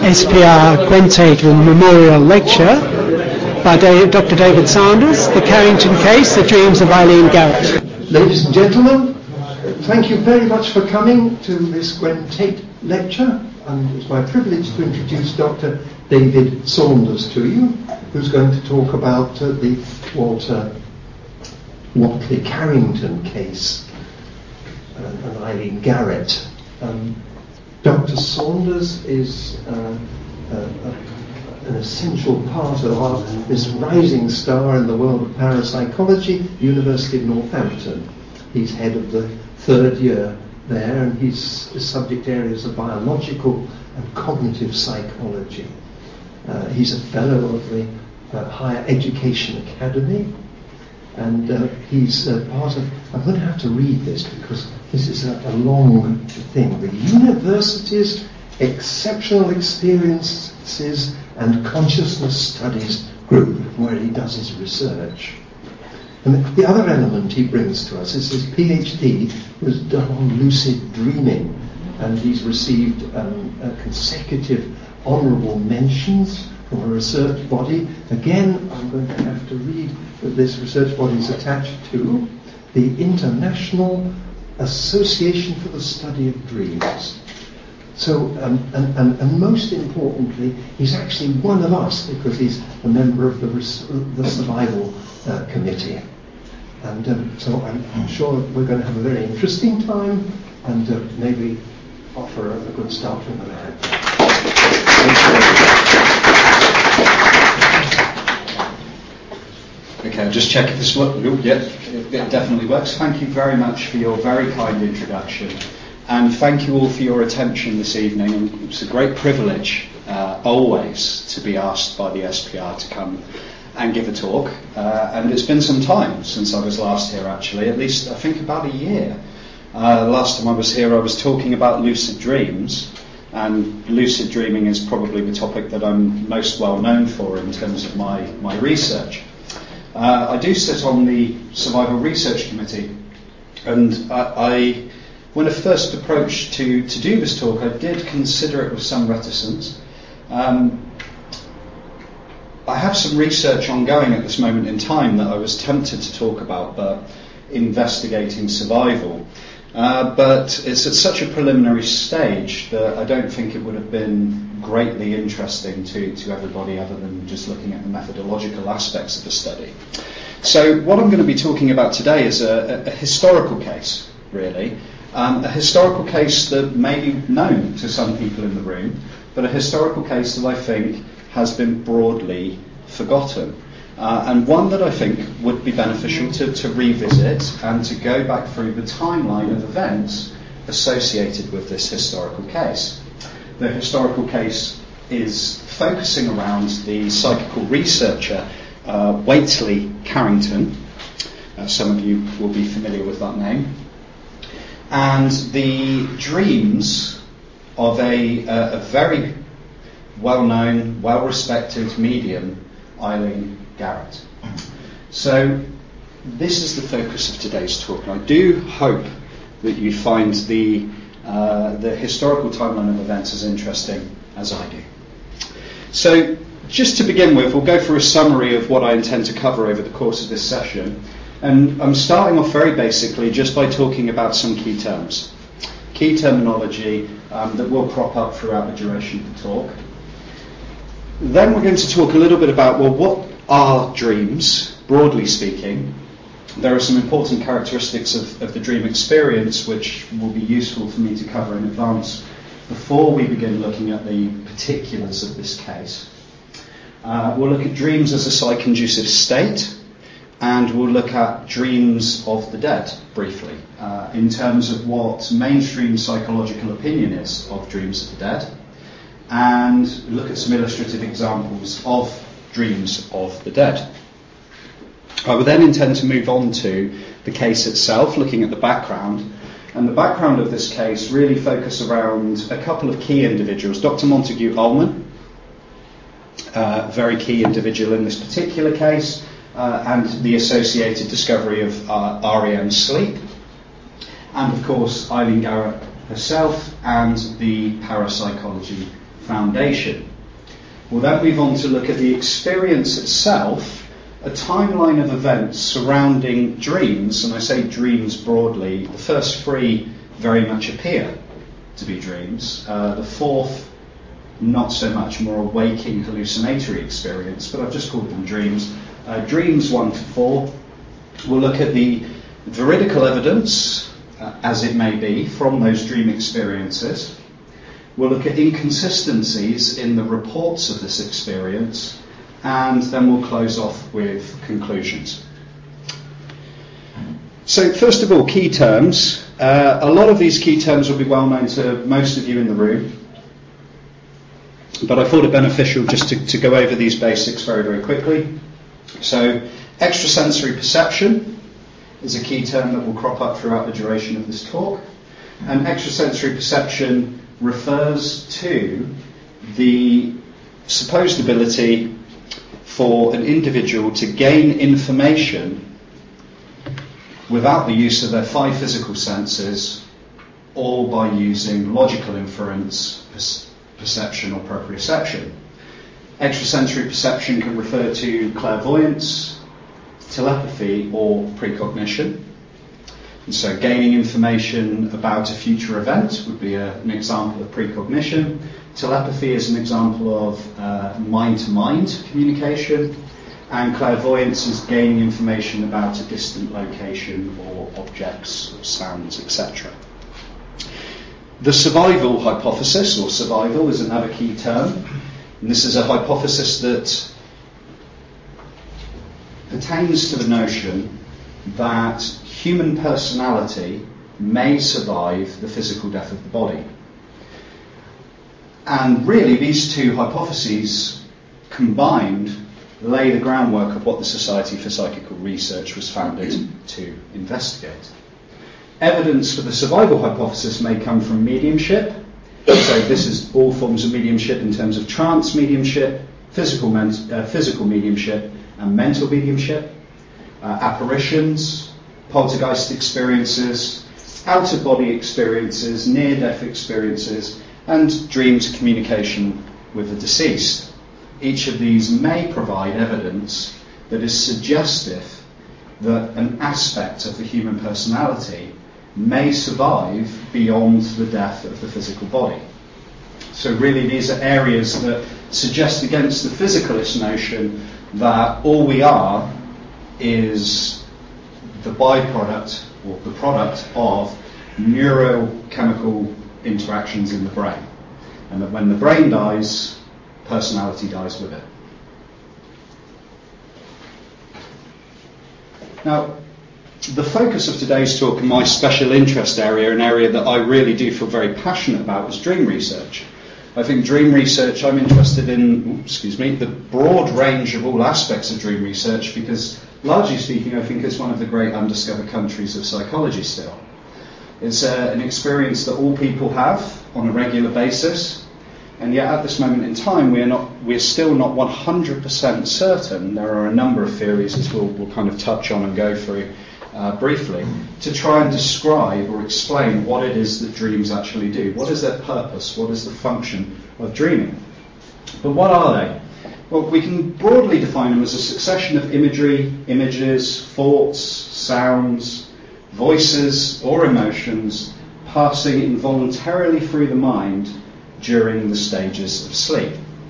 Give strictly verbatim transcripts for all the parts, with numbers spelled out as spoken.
S P R Gwen Memorial Lecture by Doctor David Sanders, The Carrington Case, The Dreams of Eileen Garrett. Ladies and gentlemen, thank you very much for coming to this Gwen Tate lecture, and it's my privilege to introduce Doctor David Saunders to you, who's going to talk about uh, the Walter Whatley Carrington case uh, and Eileen Garrett. Um, Doctor Saunders is uh, uh, uh, an essential part of our, this rising star in the world of parapsychology, University of Northampton. He's head of the third year there, and his, his subject areas are biological and cognitive psychology. Uh, he's a fellow of the uh, Higher Education Academy, and uh, he's uh, part of, I'm going to have to read this because this is a, a long thing, the University's Exceptional Experiences and Consciousness Studies Group, where he does his research. And the other element he brings to us is his PhD was done on lucid dreaming, and he's received um, uh, consecutive honourable mentions from a research body. Again, I'm going to have to read that this research body is attached to the International Association for the Study of Dreams. So, um, and, and, and most importantly, he's actually one of us because he's a member of the, res- the Survival uh, Committee. And um, so I'm, I'm sure we're going to have a very interesting time, and uh, maybe offer a, a good start from the man. Okay, I'll just check if this works. Oh, yeah, it, it definitely works. Thank you very much for your very kind introduction, and thank you all for your attention this evening. And it's a great privilege, uh, always, to be asked by the S P R to come and give a talk. Uh, and it's been some time since I was last here, actually, at least I think about a year. Uh, last time I was here, I was talking about lucid dreams. And lucid dreaming is probably the topic that I'm most well known for in terms of my, my research. Uh, I do sit on the Survival Research Committee, and I, I when I first approached to, to do this talk, I did consider it with some reticence. Um, I have some research ongoing at this moment in time that I was tempted to talk about, but investigating survival. Uh, but it's at such a preliminary stage that I don't think it would have been greatly interesting to, to everybody other than just looking at the methodological aspects of the study. So what I'm going to be talking about today is a, a, a historical case, really. Um, a historical case that may be known to some people in the room, but a historical case that I think has been broadly forgotten. Uh, and one that I think would be beneficial to, to revisit and to go back through the timeline of events associated with this historical case. The historical case is focusing around the psychical researcher uh, Whatley Carrington. Uh, some of you will be familiar with that name. And the dreams of a, uh, a very well-known, well-respected medium, Eileen Garrett. So this is the focus of today's talk, and I do hope that you find the uh, the historical timeline of events as interesting as I do. So just to begin with, we'll go through a summary of what I intend to cover over the course of this session, and I'm starting off very basically just by talking about some key terms, key terminology um, that will crop up throughout the duration of the talk. Then we're going to talk a little bit about, well, what are dreams, broadly speaking. There are some important characteristics of, of the dream experience which will be useful for me to cover in advance before we begin looking at the particulars of this case. Uh, we'll look at dreams as a psych-inducive state, and we'll look at dreams of the dead, briefly, uh, in terms of what mainstream psychological opinion is of dreams of the dead, and look at some illustrative examples of dreams of the dead. I will then intend to move on to the case itself, looking at the background. And the background of this case really focus around a couple of key individuals. Doctor Montague Ullman, uh, very key individual in this particular case, uh, and the associated discovery of uh, R E M sleep. And of course, Eileen Garrett herself and the parapsychology foundation. We'll then move on to look at the experience itself, a timeline of events surrounding dreams, and I say dreams broadly. The first three very much appear to be dreams. Uh, the fourth, not so much, more a waking hallucinatory experience, but I've just called them dreams. Uh, dreams one to four. We'll look at the veridical evidence, uh, as it may be, from those dream experiences. We'll look at inconsistencies in the reports of this experience, and then we'll close off with conclusions. So first of all, key terms. Uh, a lot of these key terms will be well known to most of you in the room, but I thought it beneficial just to, to go over these basics very, very quickly. So extrasensory perception is a key term that will crop up throughout the duration of this talk. And extrasensory perception refers to the supposed ability for an individual to gain information without the use of their five physical senses, or by using logical inference, per- perception or proprioception. Extrasensory perception can refer to clairvoyance, telepathy, or precognition. And so gaining information about a future event would be a, an example of precognition. Telepathy is an example of uh, mind-to-mind communication. And clairvoyance is gaining information about a distant location or objects, or sounds, et cetera. The survival hypothesis, or survival, is another key term. And this is a hypothesis that pertains to the notion that human personality may survive the physical death of the body. And really, these two hypotheses combined lay the groundwork of what the Society for Psychical Research was founded to investigate. Evidence for the survival hypothesis may come from mediumship. So this is all forms of mediumship in terms of trance mediumship, physical, men- uh, physical mediumship, and mental mediumship, uh, apparitions, poltergeist experiences, out-of-body experiences, near-death experiences, and dreams communication with the deceased. Each of these may provide evidence that is suggestive that an aspect of the human personality may survive beyond the death of the physical body. So really these are areas that suggest against the physicalist notion that all we are is the byproduct or the product of neurochemical interactions in the brain, and that when the brain dies, personality dies with it. Now, the focus of today's talk and my special interest area, an area that I really do feel very passionate about, is dream research. I think dream research, I'm interested in, excuse me, the broad range of all aspects of dream research, because largely speaking, I think it's one of the great undiscovered countries of psychology still. It's uh, an experience that all people have on a regular basis, and yet at this moment in time we are not, we're still not one hundred percent certain. There are a number of theories, as we'll, we'll kind of touch on and go through uh, briefly, to try and describe or explain what it is that dreams actually do. What is their purpose? What is the function of dreaming? But what are they? Well, we can broadly define them as a succession of imagery, images, thoughts, sounds, voices or emotions passing involuntarily through the mind during the stages of sleep.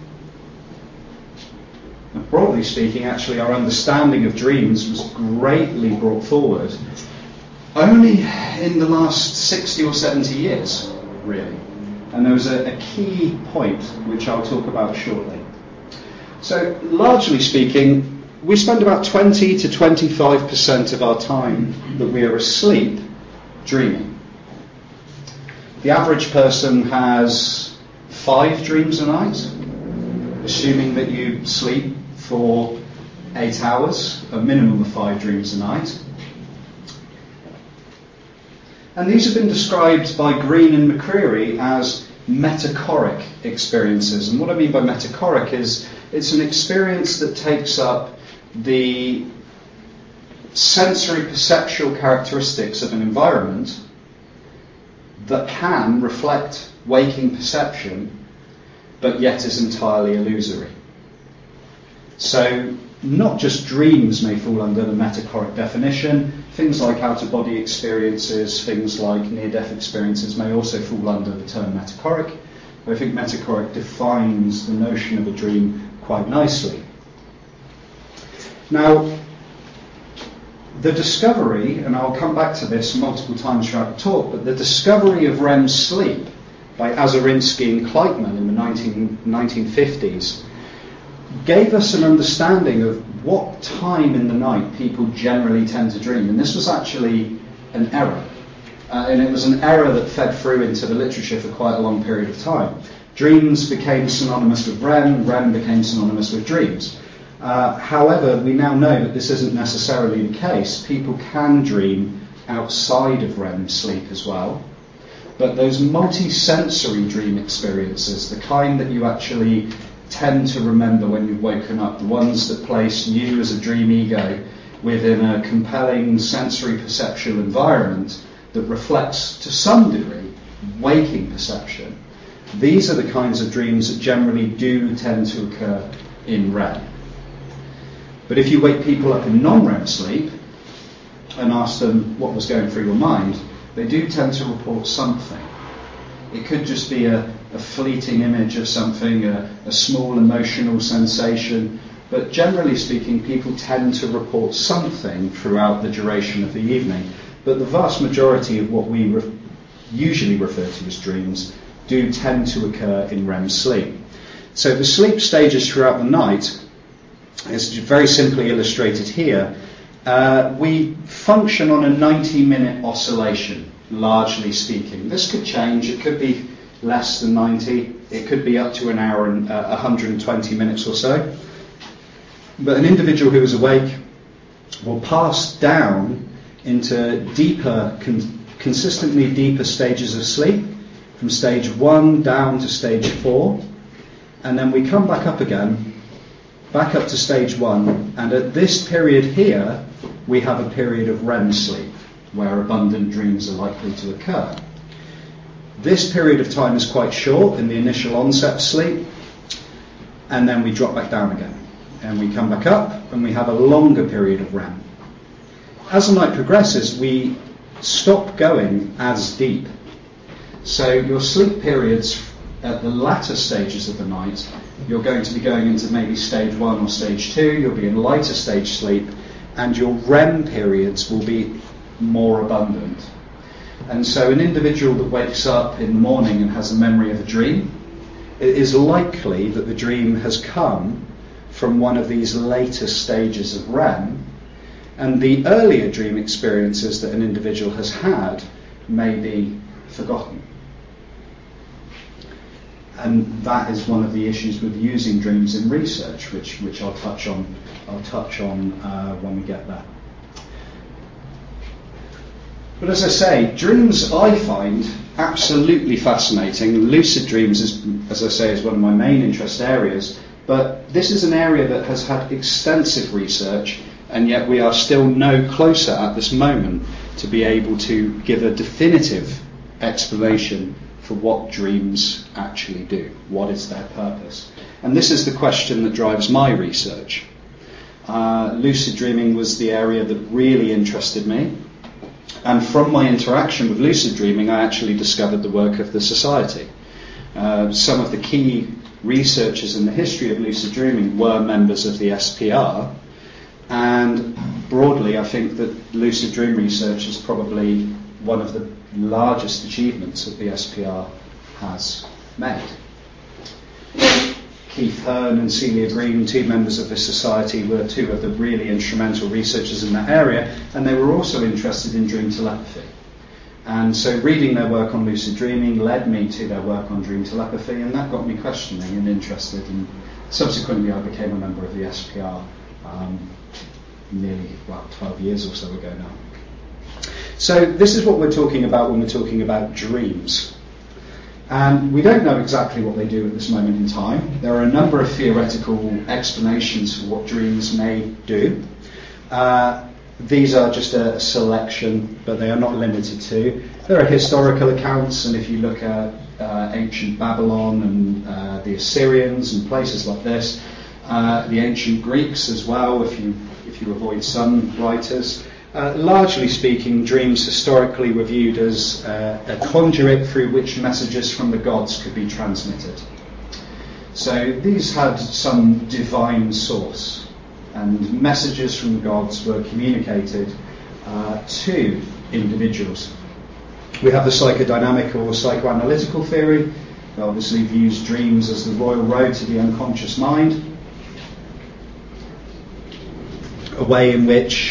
Now, broadly speaking, actually, our understanding of dreams was greatly brought forward only in the last sixty or seventy years, really. And there was a, a key point which I'll talk about shortly. So, largely speaking, we spend about twenty to twenty-five percent of our time that we are asleep dreaming. The average person has five dreams a night, assuming that you sleep for eight hours, a minimum of five dreams a night. And these have been described by Green and McCreary as metachoric experiences. And what I mean by metachoric is it's an experience that takes up the sensory perceptual characteristics of an environment that can reflect waking perception, but yet is entirely illusory. So not just dreams may fall under the metachoric definition, things like out-of-body experiences, things like near-death experiences may also fall under the term metachoric. I think metachoric defines the notion of a dream quite nicely. Now, the discovery, and I'll come back to this multiple times throughout the talk, but the discovery of R E M sleep by Azarinsky and Kleitman in the nineteen fifties gave us an understanding of what time in the night people generally tend to dream. And this was actually an error. Uh, and it was an error that fed through into the literature for quite a long period of time. Dreams became synonymous with R E M, R E M became synonymous with dreams. Uh, however, we now know that this isn't necessarily the case. People can dream outside of R E M sleep as well. But those multi-sensory dream experiences, the kind that you actually tend to remember when you've woken up, the ones that place you as a dream ego within a compelling sensory perceptual environment that reflects to some degree waking perception, these are the kinds of dreams that generally do tend to occur in R E M. But if you wake people up in non-R E M sleep and ask them what was going through your mind, they do tend to report something. It could just be a, a fleeting image of something, a, a small emotional sensation, but generally speaking, people tend to report something throughout the duration of the evening. But the vast majority of what we re- usually refer to as dreams do tend to occur in R E M sleep. So the sleep stages throughout the night is very simply illustrated here. Uh, we function on a ninety minute oscillation, largely speaking. This could change. It could be less than ninety. It could be up to an hour and uh, one hundred twenty minutes or so. But an individual who is awake will pass down into deeper, con- consistently deeper stages of sleep, from stage one down to stage four. And then we come back up again, back up to stage one. And at this period here, we have a period of R E M sleep, where abundant dreams are likely to occur. This period of time is quite short in the initial onset of sleep, and then we drop back down again. And we come back up, and we have a longer period of R E M. As the night progresses, we stop going as deep. So your sleep periods at the latter stages of the night, you're going to be going into maybe stage one or stage two, you'll be in lighter stage sleep, and your R E M periods will be more abundant. And so an individual that wakes up in the morning and has a memory of a dream, it is likely that the dream has come from one of these later stages of R E M, and the earlier dream experiences that an individual has had may be forgotten. And that is one of the issues with using dreams in research, which which I'll touch on. I'll touch on uh, when we get there. But as I say, dreams I find absolutely fascinating. Lucid dreams, is, as I say, is one of my main interest areas. But this is an area that has had extensive research, and yet we are still no closer at this moment to be able to give a definitive explanation for what dreams actually do. What is their purpose? And this is the question that drives my research. Uh, lucid dreaming was the area that really interested me. And from my interaction with lucid dreaming, I actually discovered the work of the Society. Uh, some of the key researchers in the history of lucid dreaming were members of the S P R. And broadly, I think that lucid dream research is probably one of the largest achievements that the S P R has made. Keith Hearn and Celia Green, two members of the Society, were two of the really instrumental researchers in that area, and they were also interested in dream telepathy. And so reading their work on lucid dreaming led me to their work on dream telepathy, and that got me questioning and interested, and subsequently I became a member of the S P R um, nearly, well, twelve years or so ago now. So this is what we're talking about when we're talking about dreams. And we don't know exactly what they do at this moment in time. There are a number of theoretical explanations for what dreams may do. Uh, these are just a selection, but they are not limited to. There are historical accounts, and if you look at uh, ancient Babylon and uh, the Assyrians and places like this, uh, the ancient Greeks as well, if you if you avoid some writers. Uh, largely speaking, dreams historically were viewed as uh, a conduit through which messages from the gods could be transmitted. So these had some divine source, and messages from the gods were communicated uh, to individuals. We have the psychodynamic or psychoanalytical theory, that obviously views dreams as the royal road to the unconscious mind, a way in which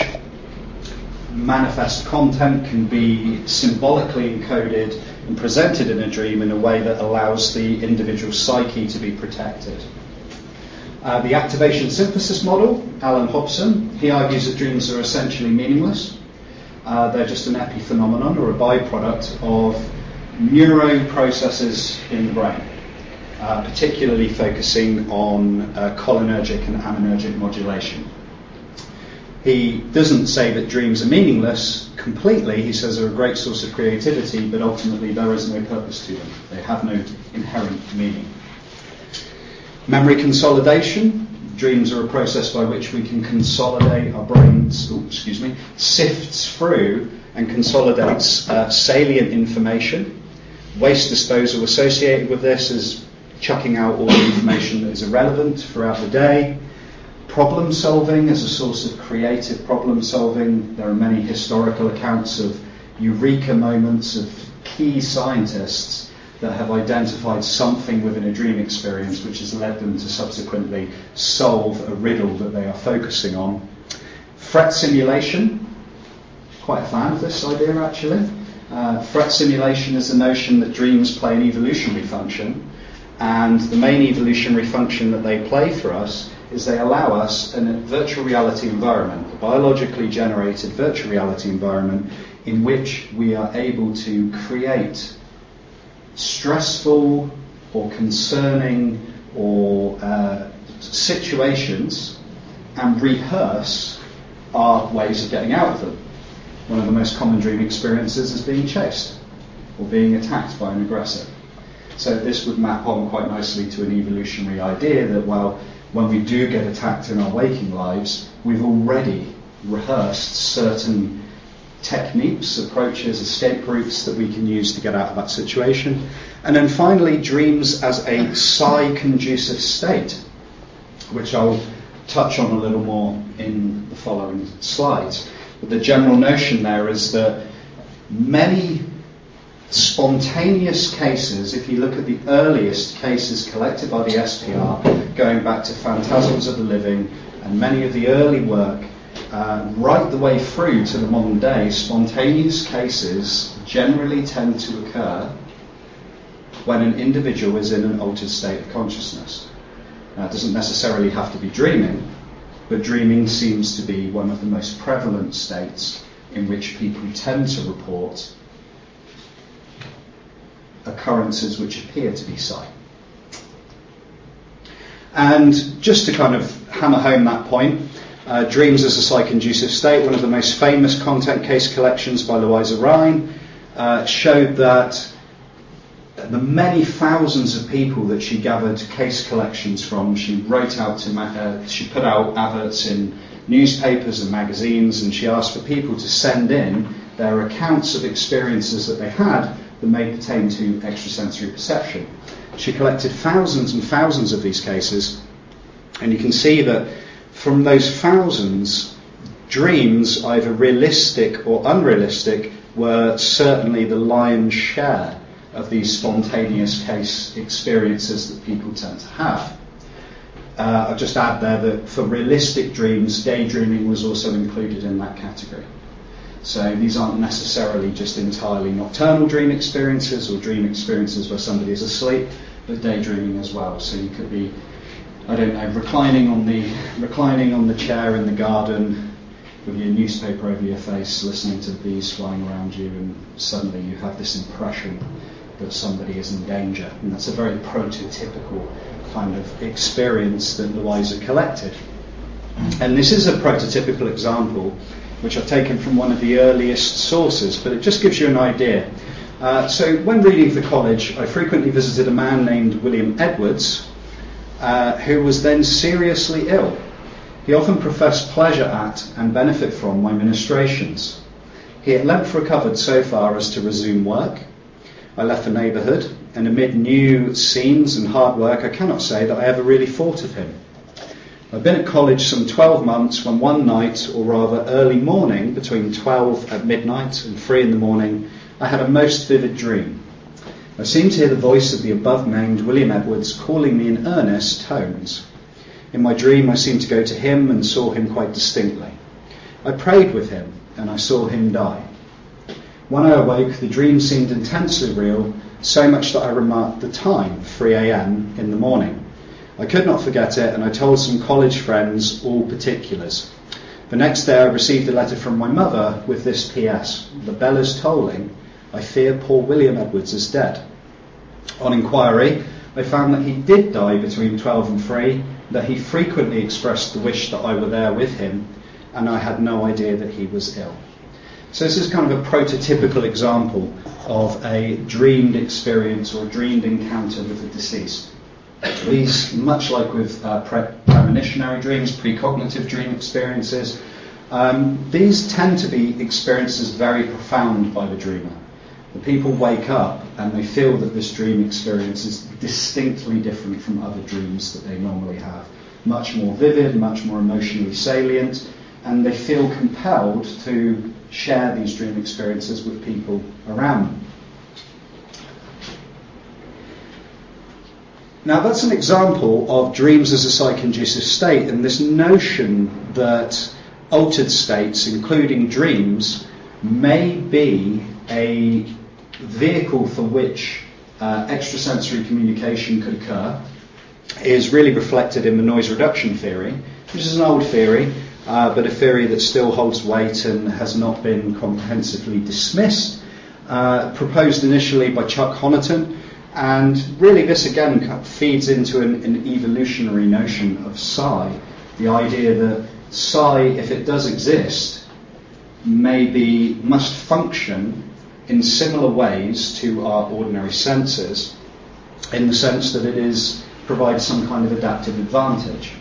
manifest content can be symbolically encoded and presented in a dream in a way that allows the individual psyche to be protected. Uh, the activation synthesis model, Alan Hobson, he argues that dreams are essentially meaningless. Uh, they're just an epiphenomenon or a byproduct of neuroprocesses in the brain, uh, particularly focusing on uh, cholinergic and aminergic modulation. He doesn't say that dreams are meaningless completely. He says they're a great source of creativity, but ultimately there is no purpose to them. They have no inherent meaning. Memory consolidation. Dreams are a process by which we can consolidate our brains, oh, excuse me, sifts through and consolidates uh, salient information. Waste disposal associated with this is chucking out all the information that is irrelevant throughout the day. Problem solving as a source of creative problem solving. There are many historical accounts of eureka moments of key scientists that have identified something within a dream experience which has led them to subsequently solve a riddle that they are focusing on. Threat simulation, quite a fan of this idea actually. Uh, threat simulation is the notion that dreams play an evolutionary function, and the main evolutionary function that they play for us is they allow us in a virtual reality environment, a biologically generated virtual reality environment in which we are able to create stressful or concerning or uh, situations and rehearse our ways of getting out of them. One of the most common dream experiences is being chased or being attacked by an aggressor. So this would map on quite nicely to an evolutionary idea that, well, when we do get attacked in our waking lives, we've already rehearsed certain techniques, approaches, escape routes that we can use to get out of that situation. And then finally, dreams as a psi-conducive state, which I'll touch on a little more in the following slides. But the general notion there is that many spontaneous cases, if you look at the earliest cases collected by the S P R, going back to Phantasms of the Living and many of the early work, uh, right the way through to the modern day, spontaneous cases generally tend to occur when an individual is in an altered state of consciousness. Now, it doesn't necessarily have to be dreaming, but dreaming seems to be one of the most prevalent states in which people tend to report occurrences which appear to be psi. And just to kind of hammer home that point, uh, dreams as a psi-conducive state, one of the most famous content case collections by Louisa Rhine, uh, showed that the many thousands of people that she gathered case collections from, she wrote out to, ma- uh, she put out adverts in newspapers and magazines, and she asked for people to send in their accounts of experiences that they had that may pertain to extrasensory perception. She collected thousands and thousands of these cases, and you can see that from those thousands, dreams, either realistic or unrealistic, were certainly the lion's share of these spontaneous case experiences that people tend to have. Uh, I'll just add there that for realistic dreams, daydreaming was also included in that category. So these aren't necessarily just entirely nocturnal dream experiences or dream experiences where somebody is asleep, but daydreaming as well. So you could be, I don't know, reclining on the reclining on the chair in the garden with your newspaper over your face, listening to the bees flying around you, and suddenly you have this impression that somebody is in danger. And that's a very prototypical kind of experience that Louisa collected. And this is a prototypical example which I've taken from one of the earliest sources, but it just gives you an idea. Uh, so when reading for college, I frequently visited a man named William Edwards, uh, who was then seriously ill. He often professed pleasure at and benefit from my ministrations. He at length recovered so far as to resume work. I left the neighbourhood, and amid new scenes and hard work, I cannot say that I ever really thought of him. I've been at college some twelve months when one night, or rather early morning, between twelve at midnight and three in the morning, I had a most vivid dream. I seemed to hear the voice of the above-named William Edwards calling me in earnest tones. In my dream, I seemed to go to him and saw him quite distinctly. I prayed with him, and I saw him die. When I awoke, the dream seemed intensely real, so much that I remarked the time, three a.m. in the morning. I could not forget it, and I told some college friends all particulars. The next day I received a letter from my mother with this P S. The bell is tolling. I fear poor William Edwards is dead. On inquiry, I found that he did die between twelve and three, that he frequently expressed the wish that I were there with him, and I had no idea that he was ill. So this is kind of a prototypical example of a dreamed experience or a dreamed encounter with the deceased. These, much like with uh, pre- premonitionary dreams, precognitive dream experiences, um, these tend to be experiences very profound by the dreamer. The people wake up and they feel that this dream experience is distinctly different from other dreams that they normally have. Much more vivid, much more emotionally salient, and they feel compelled to share these dream experiences with people around them. Now that's an example of dreams as a psychoinducive state, and this notion that altered states, including dreams, may be a vehicle for which uh, extrasensory communication could occur is really reflected in the noise reduction theory, which is an old theory, uh, but a theory that still holds weight and has not been comprehensively dismissed, uh, proposed initially by Chuck Honiton. And really this again feeds into an, an evolutionary notion of psi, the idea that psi, if it does exist, may be, must function in similar ways to our ordinary senses, in the sense that it is provides some kind of adaptive advantage.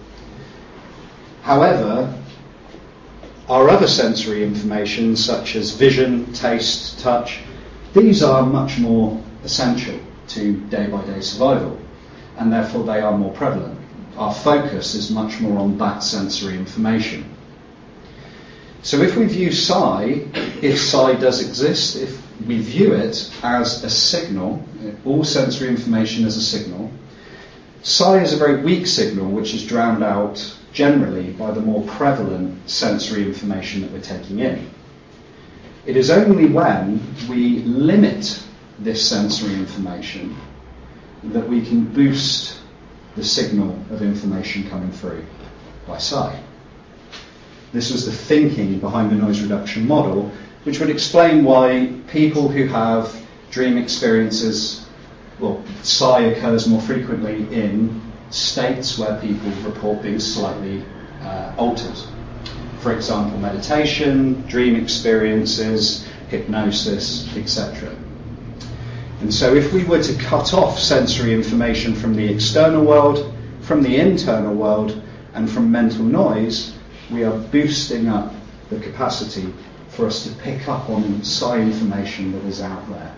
However, our other sensory information, such as vision, taste, touch, these are much more essential to day-by-day survival, and therefore they are more prevalent. Our focus is much more on that sensory information. So if we view psi, if psi does exist, if we view it as a signal, all sensory information as a signal, psi is a very weak signal which is drowned out generally by the more prevalent sensory information that we're taking in. It is only when we limit this sensory information that we can boost the signal of information coming through by psi. This was the thinking behind the noise reduction model, which would explain why people who have dream experiences, well, psi occurs more frequently in states where people report being slightly uh, altered. For example, meditation, dream experiences, hypnosis, et cetera. And so if we were to cut off sensory information from the external world, from the internal world, and from mental noise, we are boosting up the capacity for us to pick up on psi information that is out there.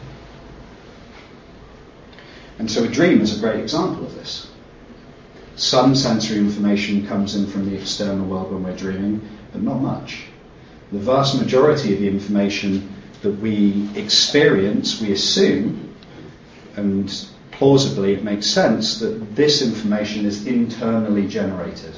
And so a dream is a great example of this. Some sensory information comes in from the external world when we're dreaming, but not much. The vast majority of the information that we experience, we assume, and plausibly it makes sense, that this information is internally generated.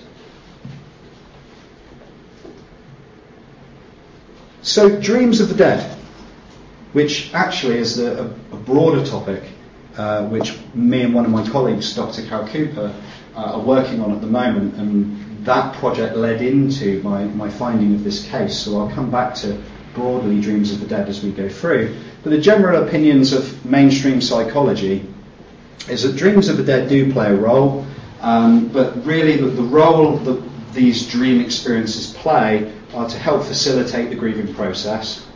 So dreams of the dead, which actually is a, a broader topic, uh, which me and one of my colleagues, Doctor Cal Cooper, uh, are working on at the moment, and that project led into my, my finding of this case. So I'll come back to broadly dreams of the dead as we go through. But the general opinions of mainstream psychology is that dreams of the dead do play a role, um, but really the, the role that these dream experiences play are to help facilitate the grieving process.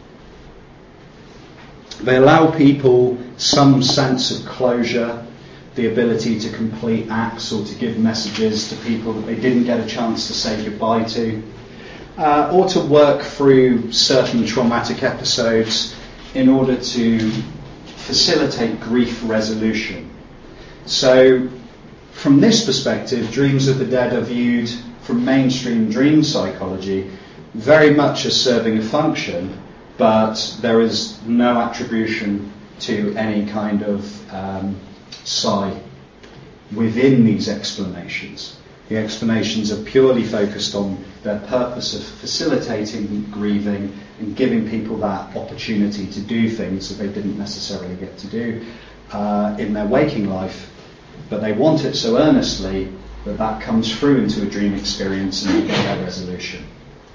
They allow people some sense of closure. the ability to complete acts or to give messages to people that they didn't get a chance to say goodbye to, uh, or to work through certain traumatic episodes in order to facilitate grief resolution. So from this perspective, dreams of the dead are viewed from mainstream dream psychology very much as serving a function, but there is no attribution to any kind of um, psi within these explanations. The explanations are purely focused on their purpose of facilitating grieving and giving people that opportunity to do things that they didn't necessarily get to do uh, in their waking life, but they want it so earnestly that that comes through into a dream experience and they get their resolution.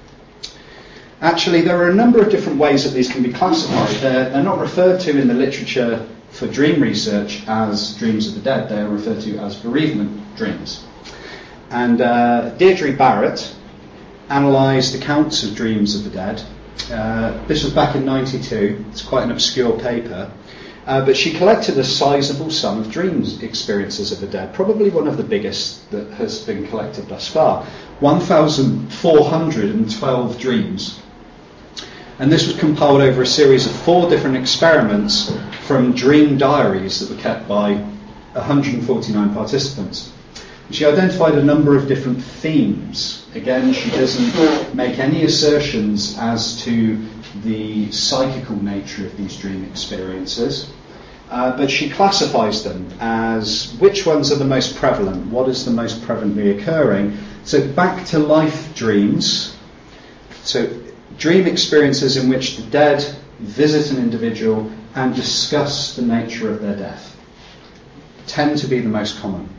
Actually, there are a number of different ways that these can be classified. They're, they're not referred to in the literature for dream research as dreams of the dead. They are referred to as bereavement dreams. And uh, Deirdre Barrett analysed accounts of dreams of the dead. Uh, this was back in ninety-two. It's quite an obscure paper. Uh, but she collected a sizable sum of dreams experiences of the dead, probably one of the biggest that has been collected thus far. one thousand four hundred twelve dreams. And this was compiled over a series of four different experiments from dream diaries that were kept by one hundred forty-nine participants. She identified a number of different themes. Again, she doesn't make any assertions as to the psychical nature of these dream experiences, uh, but she classifies them as which ones are the most prevalent, what is the most prevalently occurring. So back to life dreams, so dream experiences in which the dead visit an individual and discuss the nature of their death tend to be the most common.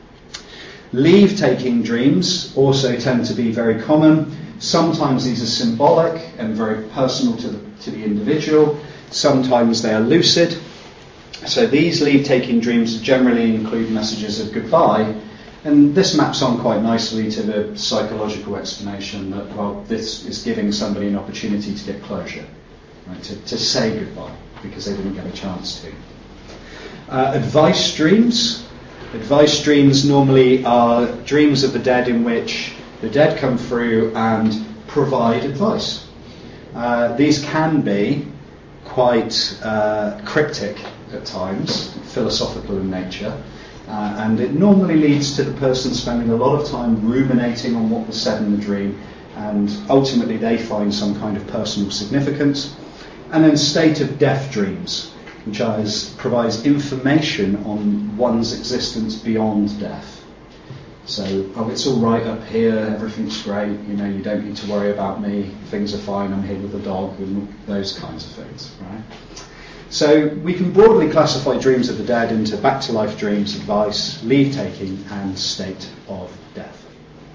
Leave-taking dreams also tend to be very common. Sometimes these are symbolic and very personal to the, to the individual. Sometimes they are lucid. So these leave-taking dreams generally include messages of goodbye. And this maps on quite nicely to the psychological explanation that, well, this is giving somebody an opportunity to get closure, right, to, to say goodbye because they didn't get a chance to. Uh, advice dreams. Advice dreams normally are dreams of the dead in which the dead come through and provide advice. Uh, these can be quite uh, cryptic at times, philosophical in nature, uh, and it normally leads to the person spending a lot of time ruminating on what was said in the dream, and ultimately they find some kind of personal significance. And then state of death dreams, which is, provides information on one's existence beyond death. So, oh, it's all right up here, everything's great, you know, you don't need to worry about me, things are fine, I'm here with the dog, and those kinds of things, right? So we can broadly classify dreams of the dead into back-to-life dreams, advice, leave-taking, and state of death.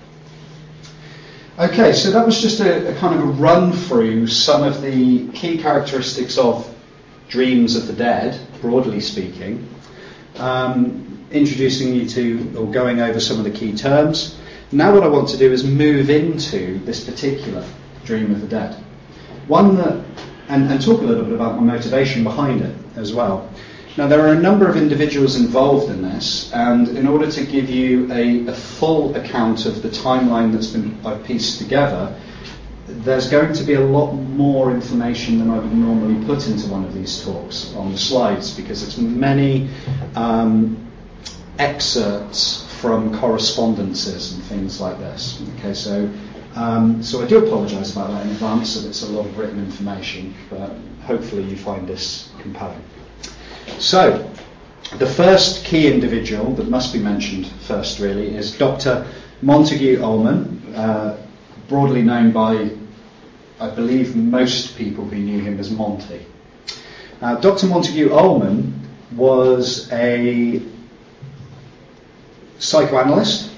Okay, so that was just a, a kind of a run through some of the key characteristics of dreams of the dead, broadly speaking, um, introducing you to, or going over some of the key terms. Now what I want to do is move into this particular dream of the dead. One that, and, and talk a little bit about my motivation behind it as well. Now there are a number of individuals involved in this, and in order to give you a, a full account of the timeline that's been I've pieced together, there's going to be a lot more information than I would normally put into one of these talks on the slides, because it's many um, excerpts from correspondences and things like this. Okay, so um, so I do apologise about that in advance, that it's a lot of written information, but hopefully you find this compelling. So, the first key individual that must be mentioned first, really, is Doctor Montague Ullman, uh, broadly known by, I believe, most people who knew him as Monty. Uh, Doctor Montague Ullman was a psychoanalyst,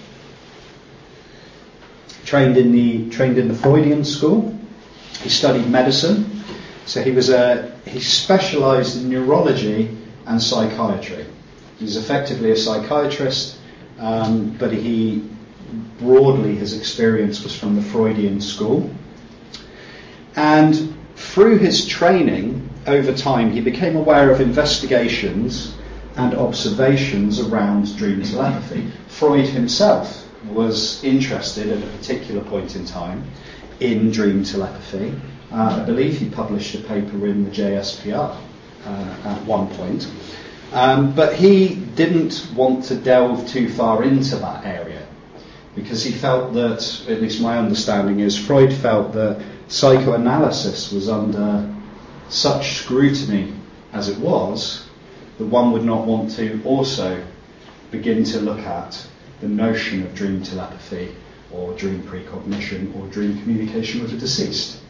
trained in the trained in the Freudian school. He studied medicine, so he was a he specialised in neurology and psychiatry. He's effectively a psychiatrist, um, but he broadly his experience was from the Freudian school. And through his training over time, he became aware of investigations and observations around dream telepathy. Freud himself was interested at a particular point in time in dream telepathy. Uh, I believe he published a paper in the J S P R uh, at one point. Um, but he didn't want to delve too far into that area because he felt that, at least my understanding is, Freud felt that psychoanalysis was under such scrutiny as it was that one would not want to also begin to look at the notion of dream telepathy or dream precognition or dream communication with the deceased.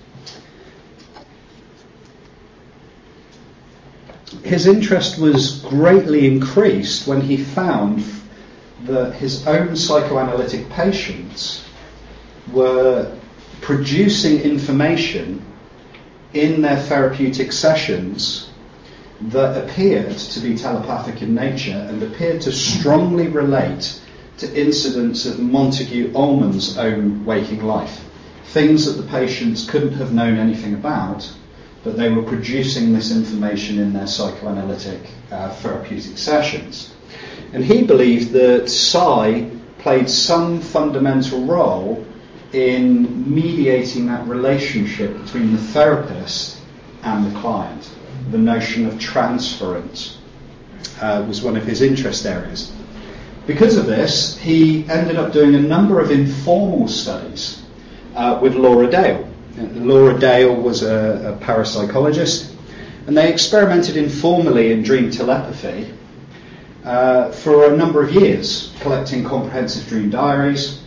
His interest was greatly increased when he found that his own psychoanalytic patients were producing information in their therapeutic sessions that appeared to be telepathic in nature and appeared to strongly relate to incidents of Montague Ullman's own waking life. Things that the patients couldn't have known anything about, but they were producing this information in their psychoanalytic uh, therapeutic sessions. And he believed that psi played some fundamental role in mediating that relationship between the therapist and the client. The notion of transference uh, was one of his interest areas. Because of this, he ended up doing a number of informal studies uh, with Laura Dale. Uh, Laura Dale was a, a parapsychologist, and they experimented informally in dream telepathy uh, for a number of years, collecting comprehensive dream diaries.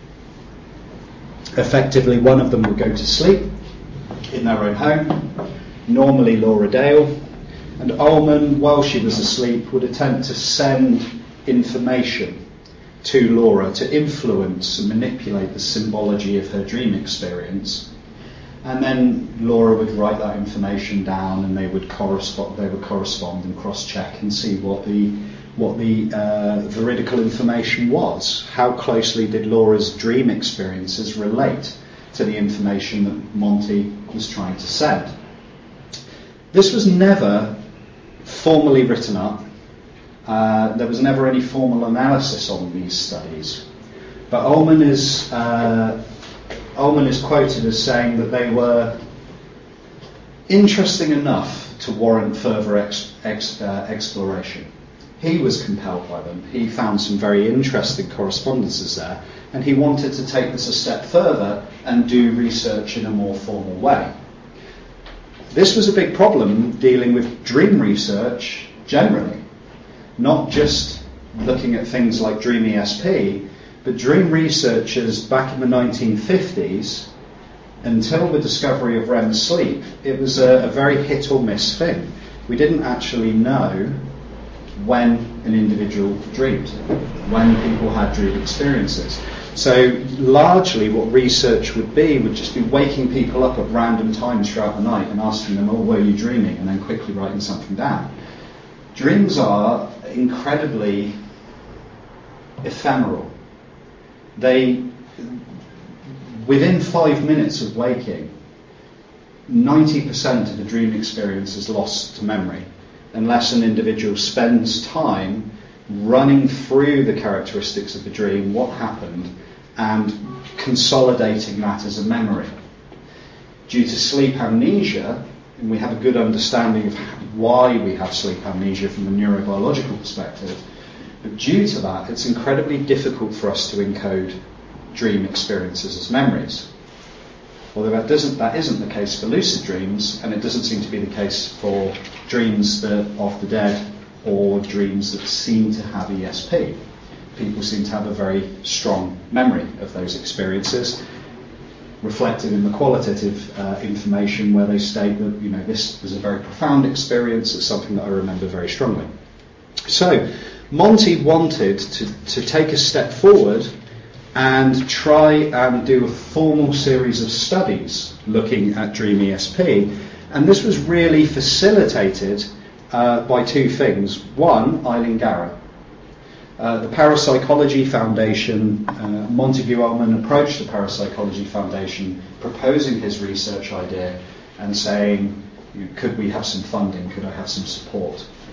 Effectively, one of them would go to sleep in their own home, normally Laura Dale, and Ullman, while she was asleep, would attempt to send information to Laura to influence and manipulate the symbology of her dream experience. And then Laura would write that information down, and they would correspond. They would correspond and cross-check and see what the what the uh, veridical information was. How closely did Laura's dream experiences relate to the information that Monty was trying to send? This was never formally written up. Uh, there was never any formal analysis on these studies. But Ullman is uh, Ullman is quoted as saying that they were interesting enough to warrant further ex, ex, uh, exploration. He was compelled by them. He found some very interesting correspondences there, and he wanted to take this a step further and do research in a more formal way. This was a big problem dealing with dream research generally, not just looking at things like Dream E S P, but dream researchers back in the nineteen fifties, until the discovery of R E M sleep, it was a, a very hit or miss thing. We didn't actually know when an individual dreamed, when people had dream experiences. So largely what research would be would just be waking people up at random times throughout the night and asking them, oh, were you dreaming? And then quickly writing something down. Dreams are incredibly ephemeral. They, within five minutes of waking, ninety percent of the dream experience is lost to memory, unless an individual spends time running through the characteristics of the dream, what happened, and consolidating that as a memory. Due to sleep amnesia, and we have a good understanding of why we have sleep amnesia from a neurobiological perspective, but due to that, it's incredibly difficult for us to encode dream experiences as memories. Although that doesn't, that isn't the case for lucid dreams, and it doesn't seem to be the case for dreams that of the dead or dreams that seem to have E S P. People seem to have a very strong memory of those experiences, reflected in the qualitative uh, information where they state that, you know, this was a very profound experience, it's something that I remember very strongly. So, Monty wanted to, to take a step forward and try and do a formal series of studies looking at Dream E S P, and this was really facilitated uh, by two things. One, Eileen Garrett. Uh, the Parapsychology Foundation, uh, Montague Ullman approached the Parapsychology Foundation proposing his research idea and saying, could we have some funding, could I have some support?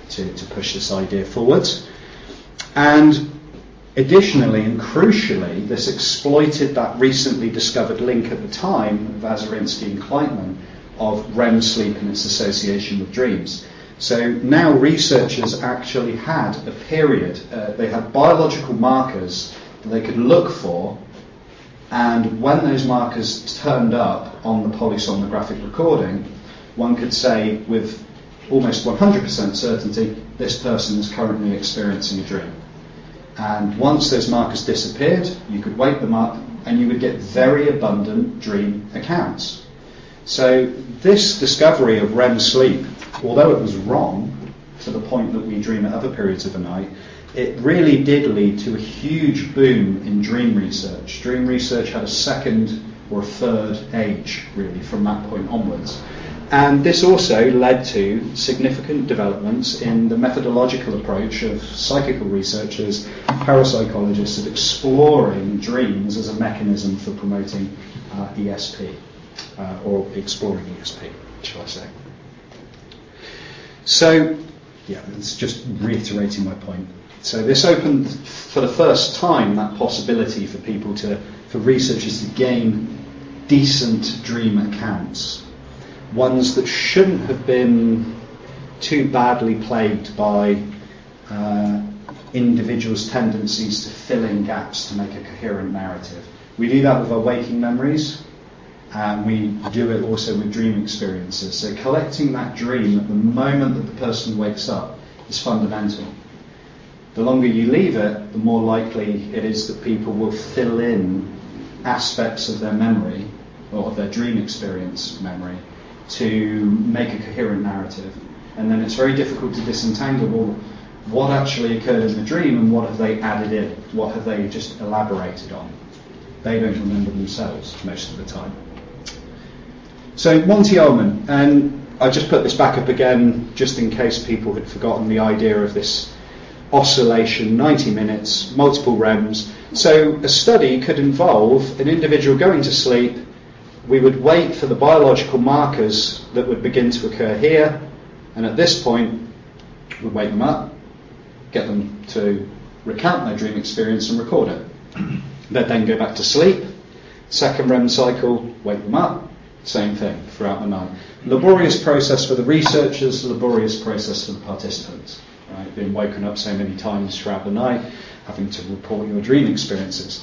to, to push this idea forwards. And additionally and crucially, this exploited that recently discovered link at the time of Vazirinsky and Kleitman of R E M sleep and its association with dreams. So now researchers actually had a period, uh, they had biological markers that they could look for, and when those markers turned up on the polysomnographic recording, one could say with almost one hundred percent certainty, this person is currently experiencing a dream. And once those markers disappeared, you could wake them up and you would get very abundant dream accounts. So this discovery of R E M sleep, although it was wrong to the point that we dream at other periods of the night, it really did lead to a huge boom in dream research. Dream research had a second or a third age, really, from that point onwards. And this also led to significant developments in the methodological approach of psychical researchers, parapsychologists, of exploring dreams as a mechanism for promoting uh, E S P, uh, or exploring E S P, shall I say. So, yeah, it's just reiterating my point. So this opened for the first time that possibility for people to, for researchers to gain decent dream accounts, ones that shouldn't have been too badly plagued by uh, individuals' tendencies to fill in gaps to make a coherent narrative. We do that with our waking memories, and we do it also with dream experiences. So collecting that dream at the moment that the person wakes up is fundamental. The longer you leave it, the more likely it is that people will fill in aspects of their memory, or of their dream experience memory, to make a coherent narrative. And then it's very difficult to disentangle, well, what actually occurred in the dream and what have they added in? What have they just elaborated on? They don't remember themselves most of the time. So Monty Ullman, and I just put this back up again just in case people had forgotten the idea of this oscillation, ninety minutes, multiple R E Ms. So a study could involve an individual going to sleep. We would wait for the biological markers that would begin to occur here, and at this point we'd wake them up, get them to recount their dream experience and record it. They'd then go back to sleep, second R E M cycle, wake them up, same thing throughout the night. Laborious process for the researchers, laborious process for the participants. Right? Being woken up so many times throughout the night, having to report your dream experiences.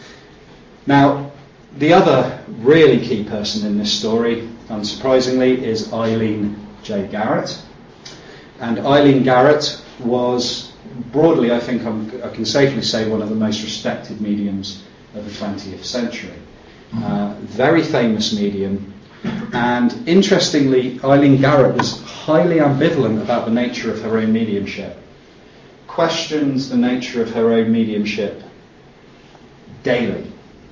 Now, the other really key person in this story, unsurprisingly, is Eileen J. Garrett. And Eileen Garrett was, broadly, I think I'm, I can safely say, one of the most respected mediums of the twentieth century. Uh, very famous medium. And interestingly, Eileen Garrett was highly ambivalent about the nature of her own mediumship. Questions the nature of her own mediumship daily.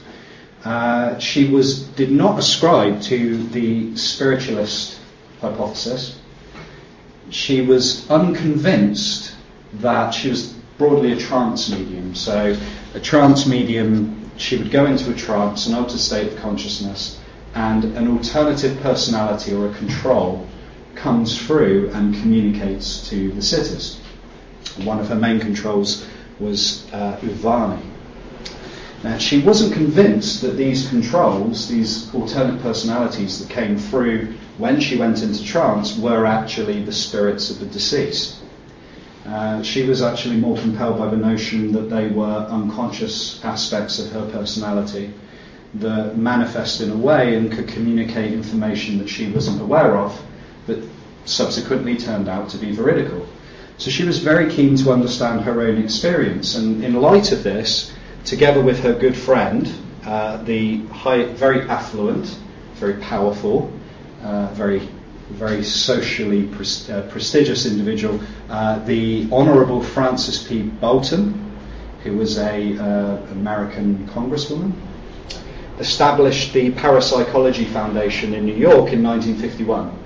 Uh, she was did not ascribe to the spiritualist hypothesis. She was unconvinced that she was broadly a trance medium. So a trance medium, she would go into a trance, an altered state of consciousness, and an alternative personality or a control comes through and communicates to the sitters. One of her main controls was uh, Uvani. Now, she wasn't convinced that these controls, these alternate personalities that came through when she went into trance, were actually the spirits of the deceased. Uh, she was actually more compelled by the notion that they were unconscious aspects of her personality that manifest in a way and could communicate information that she wasn't aware of, but subsequently turned out to be veridical. So she was very keen to understand her own experience, and in light of this, together with her good friend, uh, the high, very affluent, very powerful, uh, very very socially pres- uh, prestigious individual, uh, the Honourable Frances P. Bolton, who was a uh, American congresswoman, established the Parapsychology Foundation in New York in nineteen fifty-one.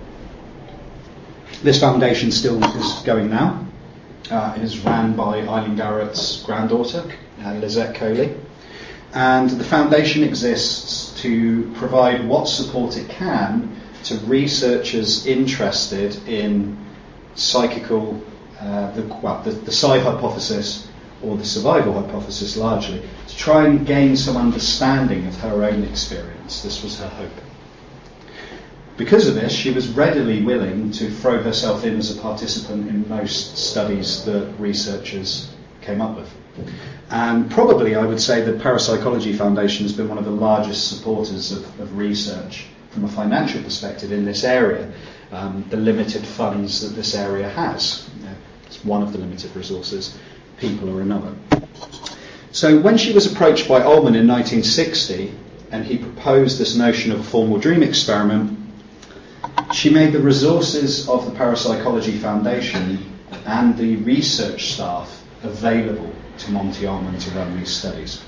This foundation still is going now. Uh, it is ran by Eileen Garrett's granddaughter, uh, Lizette Coley. And the foundation exists to provide what support it can to researchers interested in psychical, uh, the, well, the, the psi hypothesis or the survival hypothesis largely, to try and gain some understanding of her own experience. This was her hope. Because of this, she was readily willing to throw herself in as a participant in most studies that researchers came up with. And probably I would say the Parapsychology Foundation has been one of the largest supporters of, of research from a financial perspective in this area. Um, the limited funds that this area has. You know, it's one of the limited resources. People are another. So when she was approached by Ullman in nineteen sixty and he proposed this notion of a formal dream experiment, she made the resources of the Parapsychology Foundation and the research staff available to Monty Ullman to run these studies,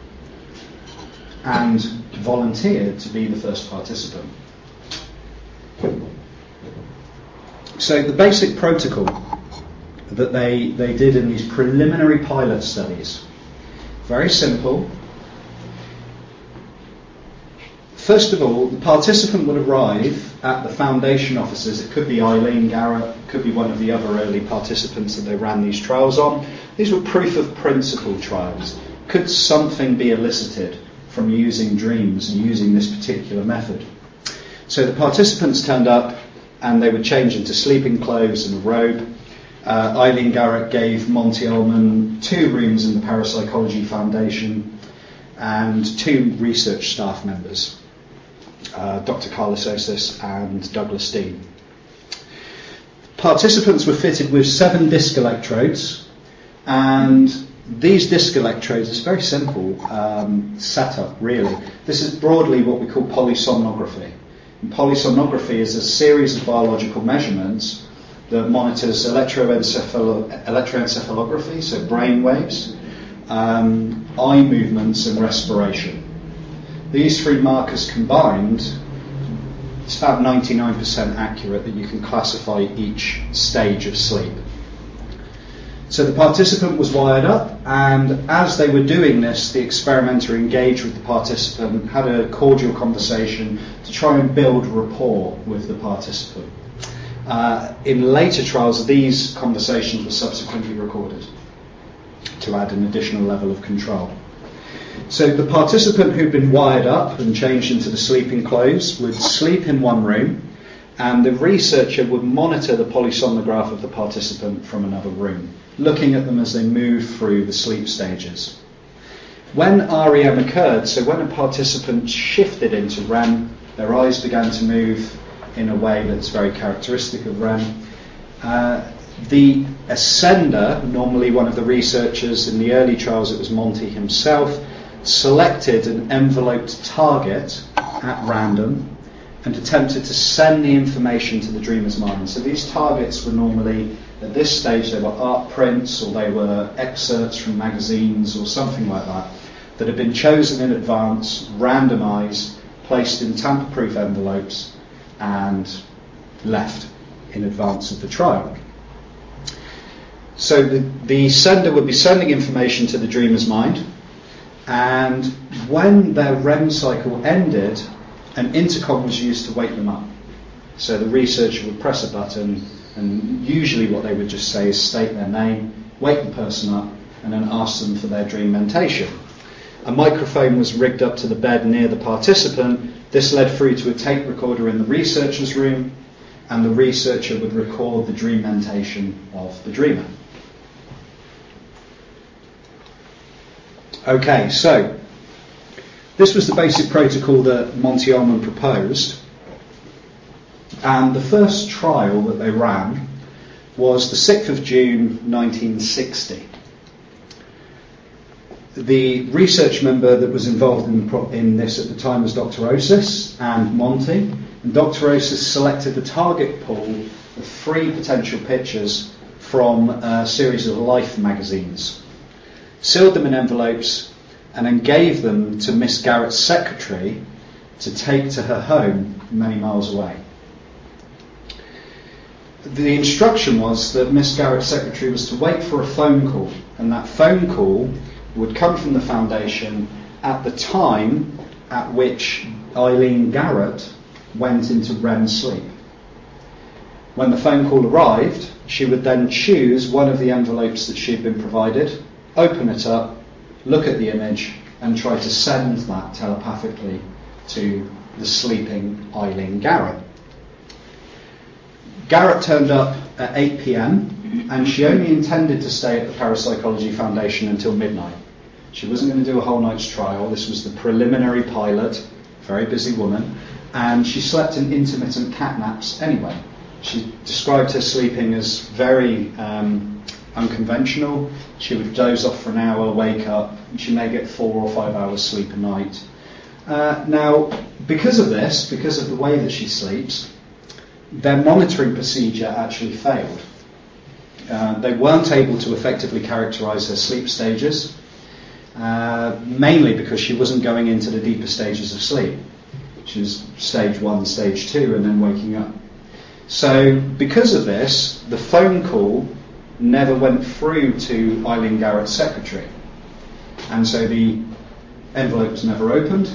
and volunteered to be the first participant. So the basic protocol that they, they did in these preliminary pilot studies, very simple. First of all, the participant would arrive at the foundation offices. It could be Eileen Garrett, it could be one of the other early participants that they ran these trials on. These were proof of principle trials. Could something be elicited from using dreams and using this particular method? So the participants turned up and they would change into sleeping clothes and a robe. Uh, Eileen Garrett gave Monty Ullman two rooms in the Parapsychology Foundation and two research staff members. Uh, Doctor Carlos Osis and Douglas Dean. Participants were fitted with seven disc electrodes, and these disc electrodes is very simple um, setup, really. This is broadly what we call polysomnography. And polysomnography is a series of biological measurements that monitors electroencephalo- electroencephalography, so brain waves, um, eye movements, and respiration. These three markers combined, it's about ninety-nine percent accurate that you can classify each stage of sleep. So the participant was wired up, and as they were doing this, the experimenter engaged with the participant, had a cordial conversation to try and build rapport with the participant. Uh, in later trials, these conversations were subsequently recorded to add an additional level of control. So the participant who'd been wired up and changed into the sleeping clothes would sleep in one room, and the researcher would monitor the polysomnograph of the participant from another room, looking at them as they move through the sleep stages. When R E M occurred, so when a participant shifted into R E M, their eyes began to move in a way that's very characteristic of R E M. Uh, the ascender, normally one of the researchers in the early trials, it was Monty himself, selected an enveloped target at random and attempted to send the information to the dreamer's mind. So these targets were normally, at this stage, they were art prints or they were excerpts from magazines or something like that, that had been chosen in advance, randomised, placed in tamper-proof envelopes and left in advance of the trial. So the, the sender would be sending information to the dreamer's mind, and when their R E M cycle ended, an intercom was used to wake them up. So the researcher would press a button, and usually what they would just say is state their name, wake the person up, and then ask them for their dream mentation. A microphone was rigged up to the bed near the participant. This led through to a tape recorder in the researcher's room, and the researcher would record the dream mentation of the dreamer. Okay, so this was the basic protocol that Monty Ullman proposed, and the first trial that they ran was the sixth of June nineteen sixty. The research member that was involved in, the pro- in this at the time was Doctor Osis and Monty, and Doctor Osis selected the target pool of three potential pictures from a series of Life magazines, sealed them in envelopes, and then gave them to Miss Garrett's secretary to take to her home many miles away. The instruction was that Miss Garrett's secretary was to wait for a phone call, and that phone call would come from the foundation at the time at which Eileen Garrett went into R E M sleep. When the phone call arrived, she would then choose one of the envelopes that she'd been provided, open it up, look at the image, and try to send that telepathically to the sleeping Eileen Garrett. Garrett turned up at eight p.m. and she only intended to stay at the Parapsychology Foundation until midnight. She wasn't going to do a whole night's trial. This was the preliminary pilot, very busy woman, and she slept in intermittent cat naps anyway. She described her sleeping as very um, unconventional. She would doze off for an hour, wake up, and she may get four or five hours sleep a night. Uh, now, because of this, because of the way that she sleeps, their monitoring procedure actually failed. Uh, they weren't able to effectively characterise her sleep stages, uh, mainly because she wasn't going into the deeper stages of sleep. She was stage one, stage two, and then waking up. So, because of this, the phone call never went through to Eileen Garrett's secretary. And so the envelope was never opened,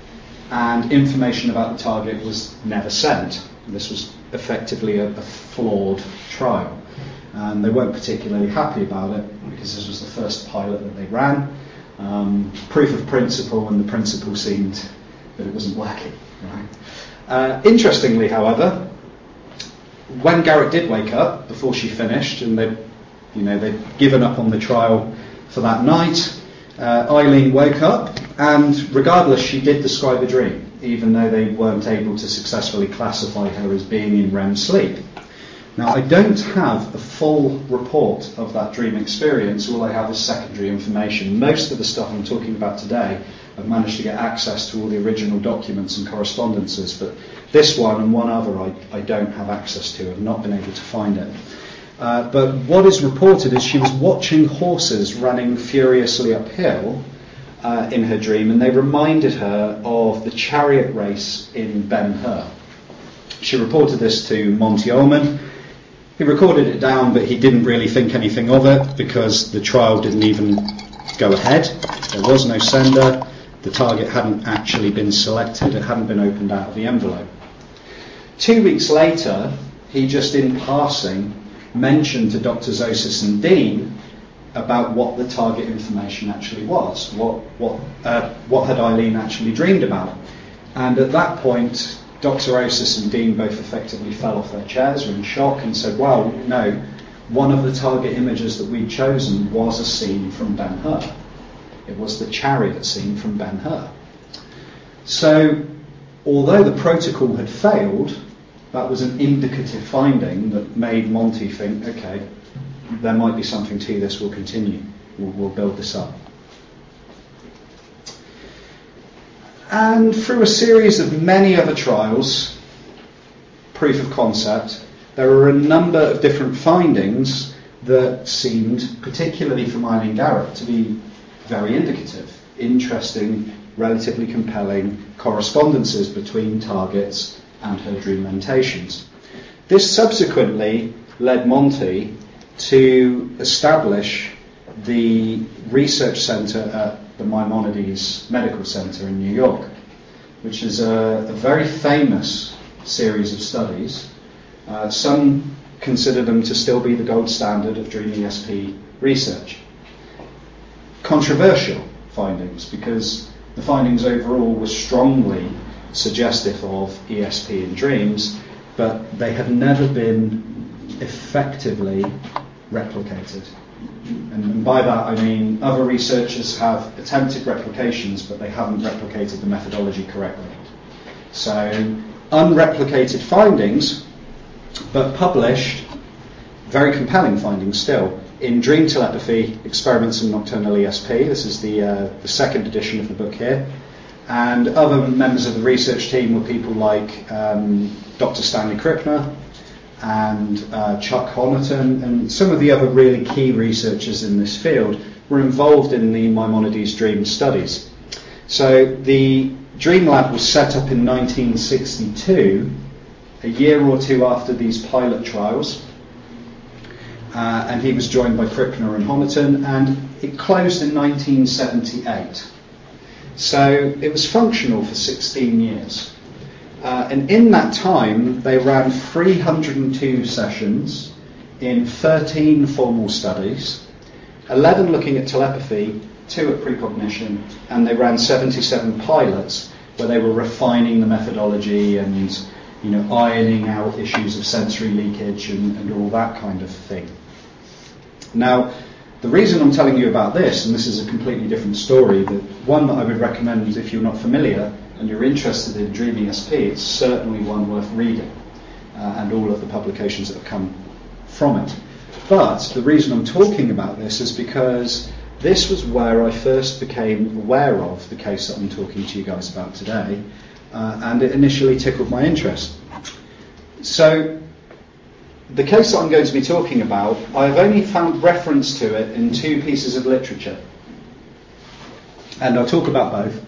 and information about the target was never sent. This was effectively a, a flawed trial. And they weren't particularly happy about it because this was the first pilot that they ran. Um, proof of principle, and the principle seemed that it wasn't working. Right? Uh, interestingly, however, when Garrett did wake up before she finished, and they, you know, they'd given up on the trial for that night, uh, Eileen woke up, and regardless, she did describe a dream, even though they weren't able to successfully classify her as being in R E M sleep. Now, I don't have a full report of that dream experience. All I have is secondary information. Most of the stuff I'm talking about today, I've managed to get access to all the original documents and correspondences, but this one and one other I, I don't have access to. I've not been able to find it. Uh, but what is reported is she was watching horses running furiously uphill uh, in her dream, and they reminded her of the chariot race in Ben-Hur. She reported this to Monty Ullman. He recorded it down, but he didn't really think anything of it because the trial didn't even go ahead. There was no sender. The target hadn't actually been selected. It hadn't been opened out of the envelope. Two weeks later, he just in passing mentioned to Doctors Osis and Dean about what the target information actually was, what what uh, what had Eileen actually dreamed about. And at that point, Doctor Osis and Dean both effectively fell off their chairs, were in shock, and said, well, no, one of the target images that we'd chosen was a scene from Ben-Hur. It was the chariot scene from Ben-Hur. So, although the protocol had failed, that was an indicative finding that made Monty think, okay, there might be something to this, we'll continue, we'll, we'll build this up. And through a series of many other trials, proof of concept, there were a number of different findings that seemed, particularly from Eileen Garrett, to be very indicative, interesting, relatively compelling correspondences between targets and her dream mentations. This subsequently led Monty to establish the research centre at the Maimonides Medical Center in New York, which is a, a very famous series of studies. Uh, some consider them to still be the gold standard of dream E S P research. Controversial findings, because the findings overall were strongly suggestive of E S P in dreams, but they have never been effectively replicated. And by that I mean other researchers have attempted replications, but they haven't replicated the methodology correctly. So, unreplicated findings, but published, very compelling findings still, in Dream Telepathy, Experiments in Nocturnal E S P. This is the, uh, the second edition of the book here. And other members of the research team were people like um, Doctor Stanley Krippner, and uh, Chuck Honiton, and some of the other really key researchers in this field were involved in the Maimonides dream studies. So the Dream Lab was set up in nineteen sixty-two, a year or two after these pilot trials, uh, and he was joined by Krippner and Honiton, and it closed in nineteen seventy-eight. So it was functional for sixteen years. Uh, and in that time, they ran three hundred two sessions in thirteen formal studies, eleven looking at telepathy, two at precognition, and they ran seventy-seven pilots where they were refining the methodology and, you know, ironing out issues of sensory leakage and, and all that kind of thing. Now, the reason I'm telling you about this, and this is a completely different story, the one that I would recommend if you're not familiar and you're interested in Dream E S P, it's certainly one worth reading, uh, and all of the publications that have come from it. But the reason I'm talking about this is because this was where I first became aware of the case that I'm talking to you guys about today, uh, and it initially tickled my interest. So, the case that I'm going to be talking about, I've only found reference to it in two pieces of literature, and I'll talk about both.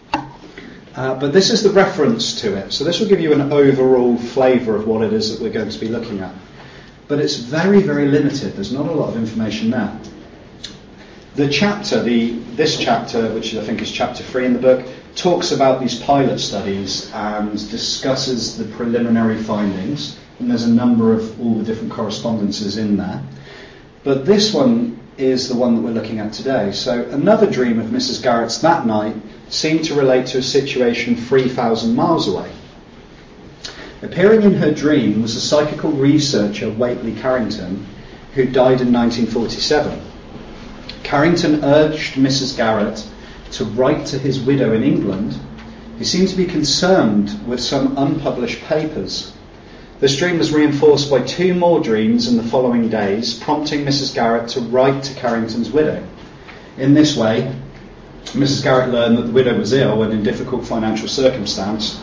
Uh, but this is the reference to it, so this will give you an overall flavour of what it is that we're going to be looking at. But it's very, very limited. There's not a lot of information there. The chapter, the this chapter, which I think is chapter three in the book, talks about these pilot studies and discusses the preliminary findings. And there's a number of all the different correspondences in there. But this one is the one that we're looking at today. So another dream of Missus Garrett's that night seemed to relate to a situation three thousand miles away. Appearing in her dream was a psychical researcher, Whately Carrington, who died in nineteen forty-seven. Carrington urged Missus Garrett to write to his widow in England, who seemed to be concerned with some unpublished papers. This dream was reinforced by two more dreams in the following days, prompting Missus Garrett to write to Carrington's widow. In this way, Missus Garrett learned that the widow was ill and in difficult financial circumstance.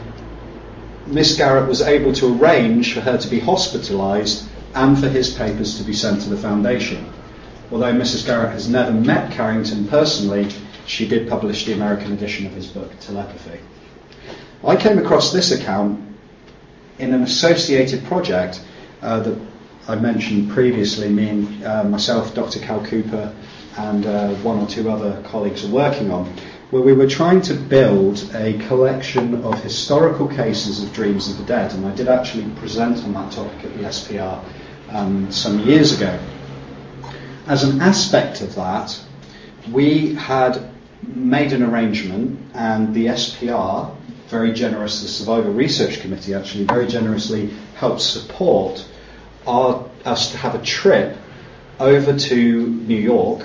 Miss Garrett was able to arrange for her to be hospitalised and for his papers to be sent to the Foundation. Although Missus Garrett has never met Carrington personally, she did publish the American edition of his book, Telepathy. I came across this account in an associated project uh, that I mentioned previously. Me and uh, myself, Doctor Cal Cooper, and uh, one or two other colleagues are working on, where we were trying to build a collection of historical cases of dreams of the dead. And I did actually present on that topic at the S P R um, some years ago. As an aspect of that, we had made an arrangement, and the S P R, very generous, the Survivor Research Committee actually very generously helped support our, us to have a trip over to New York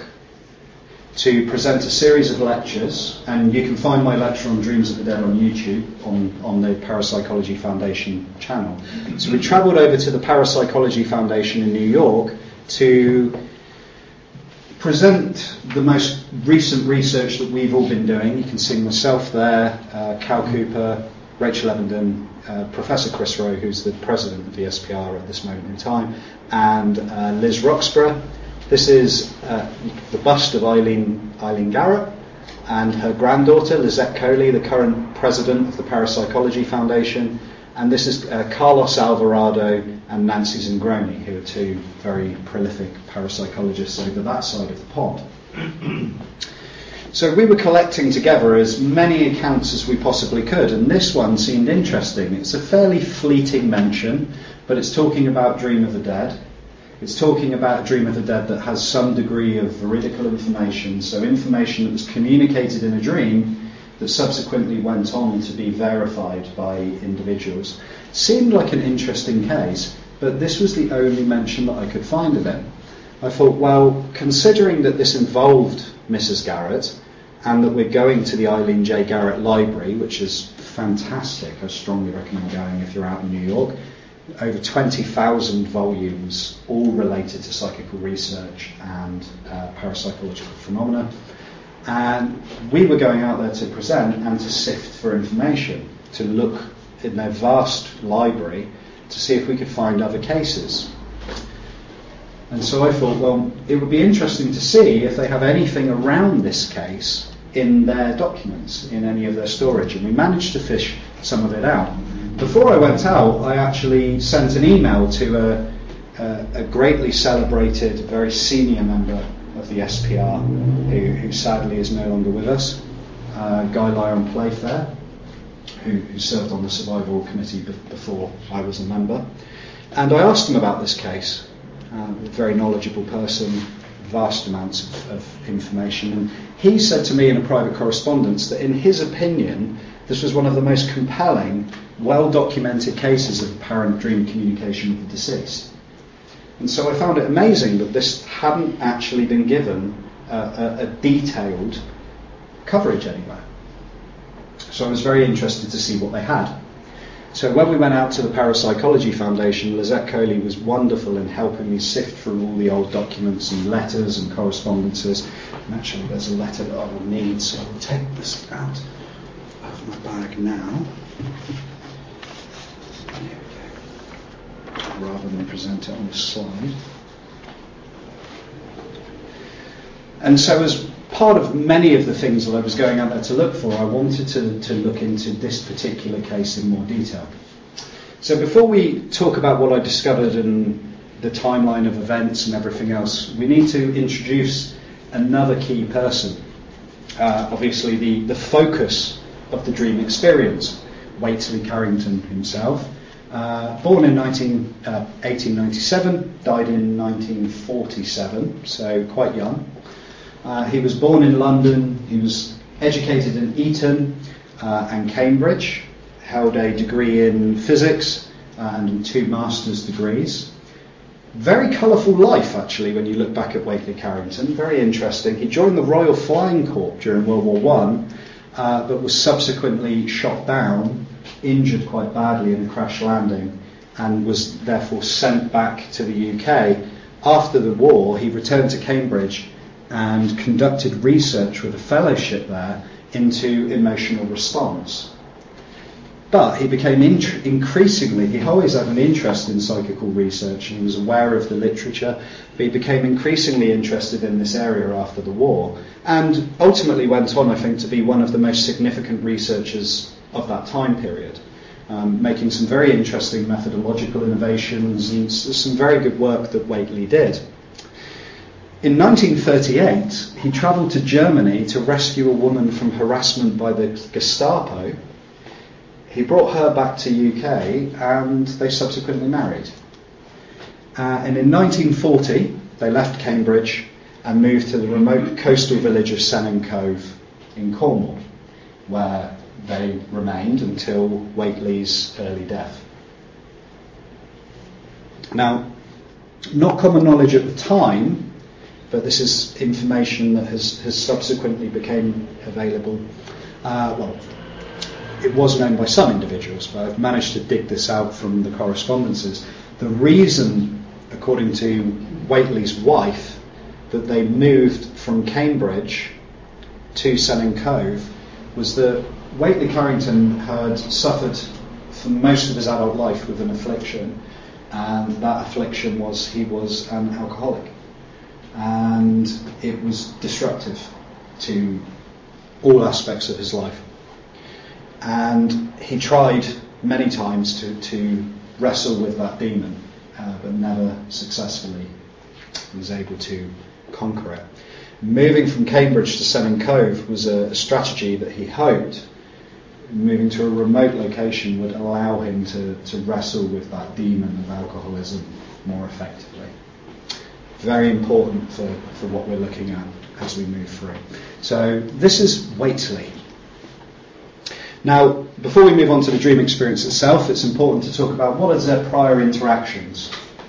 to present a series of lectures, and you can find my lecture on Dreams of the Dead on YouTube on, on the Parapsychology Foundation channel. So we travelled over to the Parapsychology Foundation in New York to present the most recent research that we've all been doing. You can see myself there, uh, Cal Cooper, Rachel Evenden, uh, Professor Chris Rowe, who's the president of the S P R at this moment in time, and uh, Liz Roxburgh. This is uh, the bust of Eileen, Eileen Garrett and her granddaughter, Lizette Coley, the current president of the Parapsychology Foundation. And this is uh, Carlos Alvarado and Nancy Zingroni, who are two very prolific parapsychologists over that side of the pond. So we were collecting together as many accounts as we possibly could, and this one seemed interesting. It's a fairly fleeting mention, but it's talking about Dream of the Dead. It's talking about a Dream of the Dead that has some degree of veridical information, so information that was communicated in a dream that subsequently went on to be verified by individuals. Seemed like an interesting case, but this was the only mention that I could find of it. I thought, well, considering that this involved Missus Garrett, and that we're going to the Eileen J. Garrett Library, which is fantastic, I strongly recommend going if you're out in New York. Over twenty thousand volumes, all related to psychical research and uh, parapsychological phenomena. And we were going out there to present and to sift for information, to look in their vast library to see if we could find other cases. And so I thought, well, it would be interesting to see if they have anything around this case in their documents, in any of their storage. And we managed to fish some of it out. Before I went out, I actually sent an email to a, a, a greatly celebrated, very senior member of the S P R, who, who sadly is no longer with us, uh, Guy Lyon Playfair, who, who served on the survival committee be- before I was a member. And I asked him about this case. Uh, a very knowledgeable person, vast amounts of, of information. And he said to me in a private correspondence that in his opinion, this was one of the most compelling, well-documented cases of apparent dream communication with the deceased. And so I found it amazing that this hadn't actually been given uh, a, a detailed coverage anywhere. So I was very interested to see what they had. So when we went out to the Parapsychology Foundation, Lizette Coley was wonderful in helping me sift through all the old documents and letters and correspondences. And actually there's a letter that I will need, so I will take this out of my bag now. Here we go. Rather than present it on the slide. And so as part of many of the things that I was going out there to look for, I wanted to, to look into this particular case in more detail. So before we talk about what I discovered and the timeline of events and everything else, we need to introduce another key person. Uh, obviously the, the focus of the dream experience, Whateley Carrington himself. Uh, born in nineteen, uh, eighteen ninety-seven, died in nineteen forty-seven, so quite young. Uh, he was born in London, he was educated in Eton uh, and Cambridge, held a degree in physics uh, and two master's degrees. Very colourful life actually when you look back at Whateley Carrington, very interesting. He joined the Royal Flying Corps during World War One, uh, but was subsequently shot down, injured quite badly in a crash landing, and was therefore sent back to the U K. After the war, he returned to Cambridge and conducted research with a fellowship there into emotional response. But he became int- increasingly, he always had an interest in psychical research and he was aware of the literature, but he became increasingly interested in this area after the war and ultimately went on, I think, to be one of the most significant researchers of that time period, um, making some very interesting methodological innovations and s- some very good work that Whateley did. In nineteen thirty-eight, he travelled to Germany to rescue a woman from harassment by the Gestapo. He brought her back to U K and they subsequently married. Uh, and in nineteen forty, they left Cambridge and moved to the remote coastal village of Sennin Cove in Cornwall, where they remained until Whateley's early death. Now, not common knowledge at the time, but this is information that has, has subsequently become available. Uh, well, it was known by some individuals, but I've managed to dig this out from the correspondences. The reason, according to Whateley's wife, that they moved from Cambridge to Sennin Cove was that Whateley Carrington had suffered for most of his adult life with an affliction, and that affliction was he was an alcoholic. And it was disruptive to all aspects of his life. And he tried many times to, to wrestle with that demon, uh, but never successfully was able to conquer it. Moving from Cambridge to Sennin Cove was a, a strategy that he hoped, moving to a remote location, would allow him to, to wrestle with that demon of alcoholism more effectively. Very important for, for what we're looking at as we move through. So this is Whateley. Now, before we move on to the dream experience itself, it's important to talk about what is their prior interactions.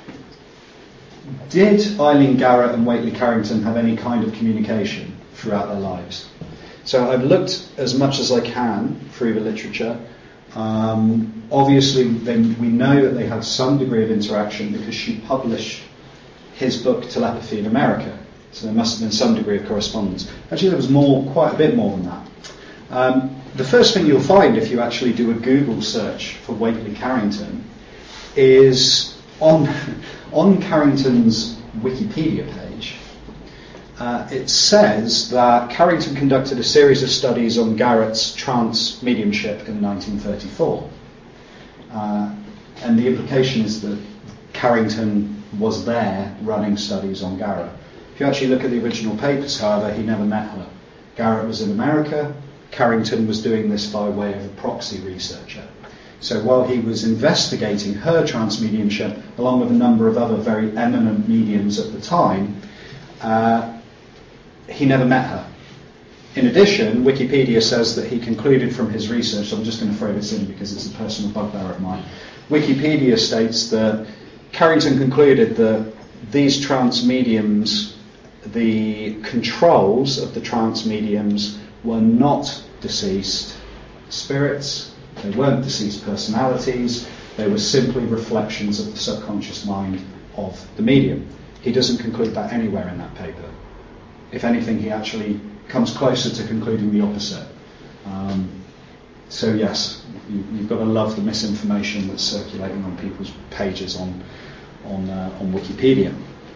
Did Eileen Garrett and Whateley Carrington have any kind of communication throughout their lives? So I've looked as much as I can through the literature. Um, obviously, they, we know that they had some degree of interaction because she published his book Telepathy in America, so there must have been some degree of correspondence. Actually, there was more, quite a bit more than that. Um, the first thing you'll find if you actually do a Google search for Whateley Carrington is on on Carrington's Wikipedia page. Uh, it says that Carrington conducted a series of studies on Garrett's trance mediumship in nineteen thirty-four, uh, and the implication is that Carrington was there running studies on Garrett. If you actually look at the original papers, however, he never met her. Garrett was in America, Carrington was doing this by way of a proxy researcher. So while he was investigating her trance mediumship, along with a number of other very eminent mediums at the time, uh, he never met her. In addition, Wikipedia says that he concluded from his research, so I'm just going to throw this in because it's a personal bugbear of mine. Wikipedia states that Carrington concluded that these trance mediums, the controls of the trance mediums, were not deceased spirits, they weren't deceased personalities, they were simply reflections of the subconscious mind of the medium. He doesn't conclude that anywhere in that paper. If anything, he actually comes closer to concluding the opposite. Um, so yes, you, you've got to love the misinformation that's circulating on people's pages on on, uh, on Wikipedia.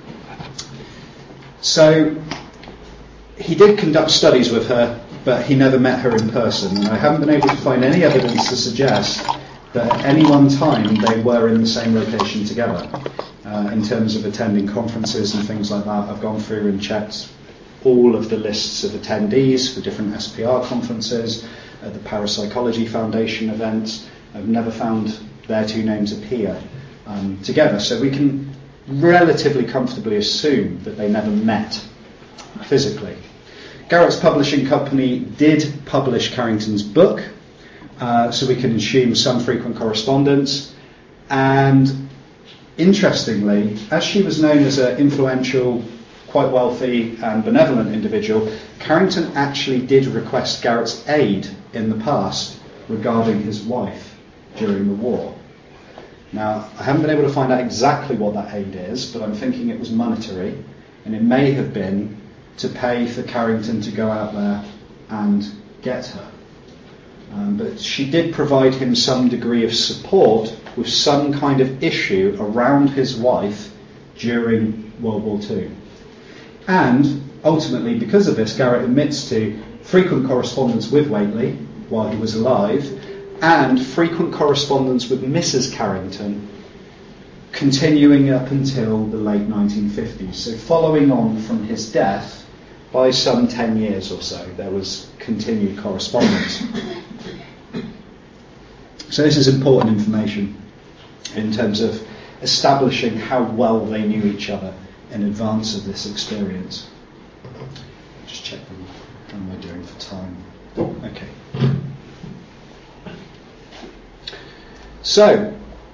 So he did conduct studies with her, but he never met her in person, and I haven't been able to find any evidence to suggest that at any one time they were in the same location together. Uh, in terms of attending conferences and things like that, I've gone through and checked all of the lists of attendees for different S P R conferences, uh, the Parapsychology Foundation events. I've never found their two names appear um, together, so we can relatively comfortably assume that they never met physically. Garrett's publishing company did publish Carrington's book, uh, so we can assume some frequent correspondence. And interestingly, as she was known as an influential, quite wealthy and benevolent individual, Carrington actually did request Garrett's aid in the past regarding his wife during the war. Now, I haven't been able to find out exactly what that aid is, but I'm thinking it was monetary, and it may have been to pay for Carrington to go out there and get her. Um, but she did provide him some degree of support with some kind of issue around his wife during World War Two. And ultimately, because of this, Garrett admits to frequent correspondence with Whately while he was alive, and frequent correspondence with Missus Carrington continuing up until the late nineteen fifties. So following on from his death, by some ten years or so, there was continued correspondence. So this is important information in terms of establishing how well they knew each other in advance of this experience. Just check them. How am I doing for time? Okay. So,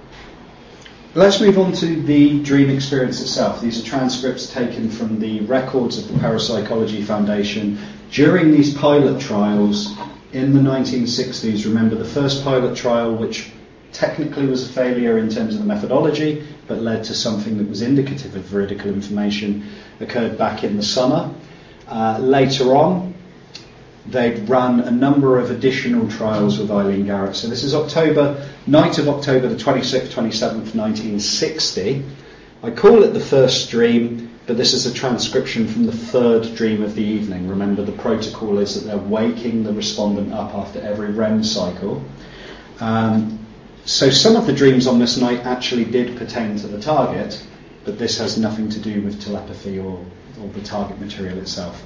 let's move on to the dream experience itself. These are transcripts taken from the records of the Parapsychology Foundation during these pilot trials in the nineteen sixties. Remember, the first pilot trial, which technically was a failure in terms of the methodology, but led to something that was indicative of veridical information, occurred back in the summer. Uh, later on, they'd run a number of additional trials with Eileen Garrett. So this is October, night of October the twenty-sixth, twenty-seventh, nineteen sixty. I call it the first dream, but this is a transcription from the third dream of the evening. Remember, the protocol is that they're waking the respondent up after every R E M cycle. Um, so some of the dreams on this night actually did pertain to the target, but this has nothing to do with telepathy or, or the target material itself.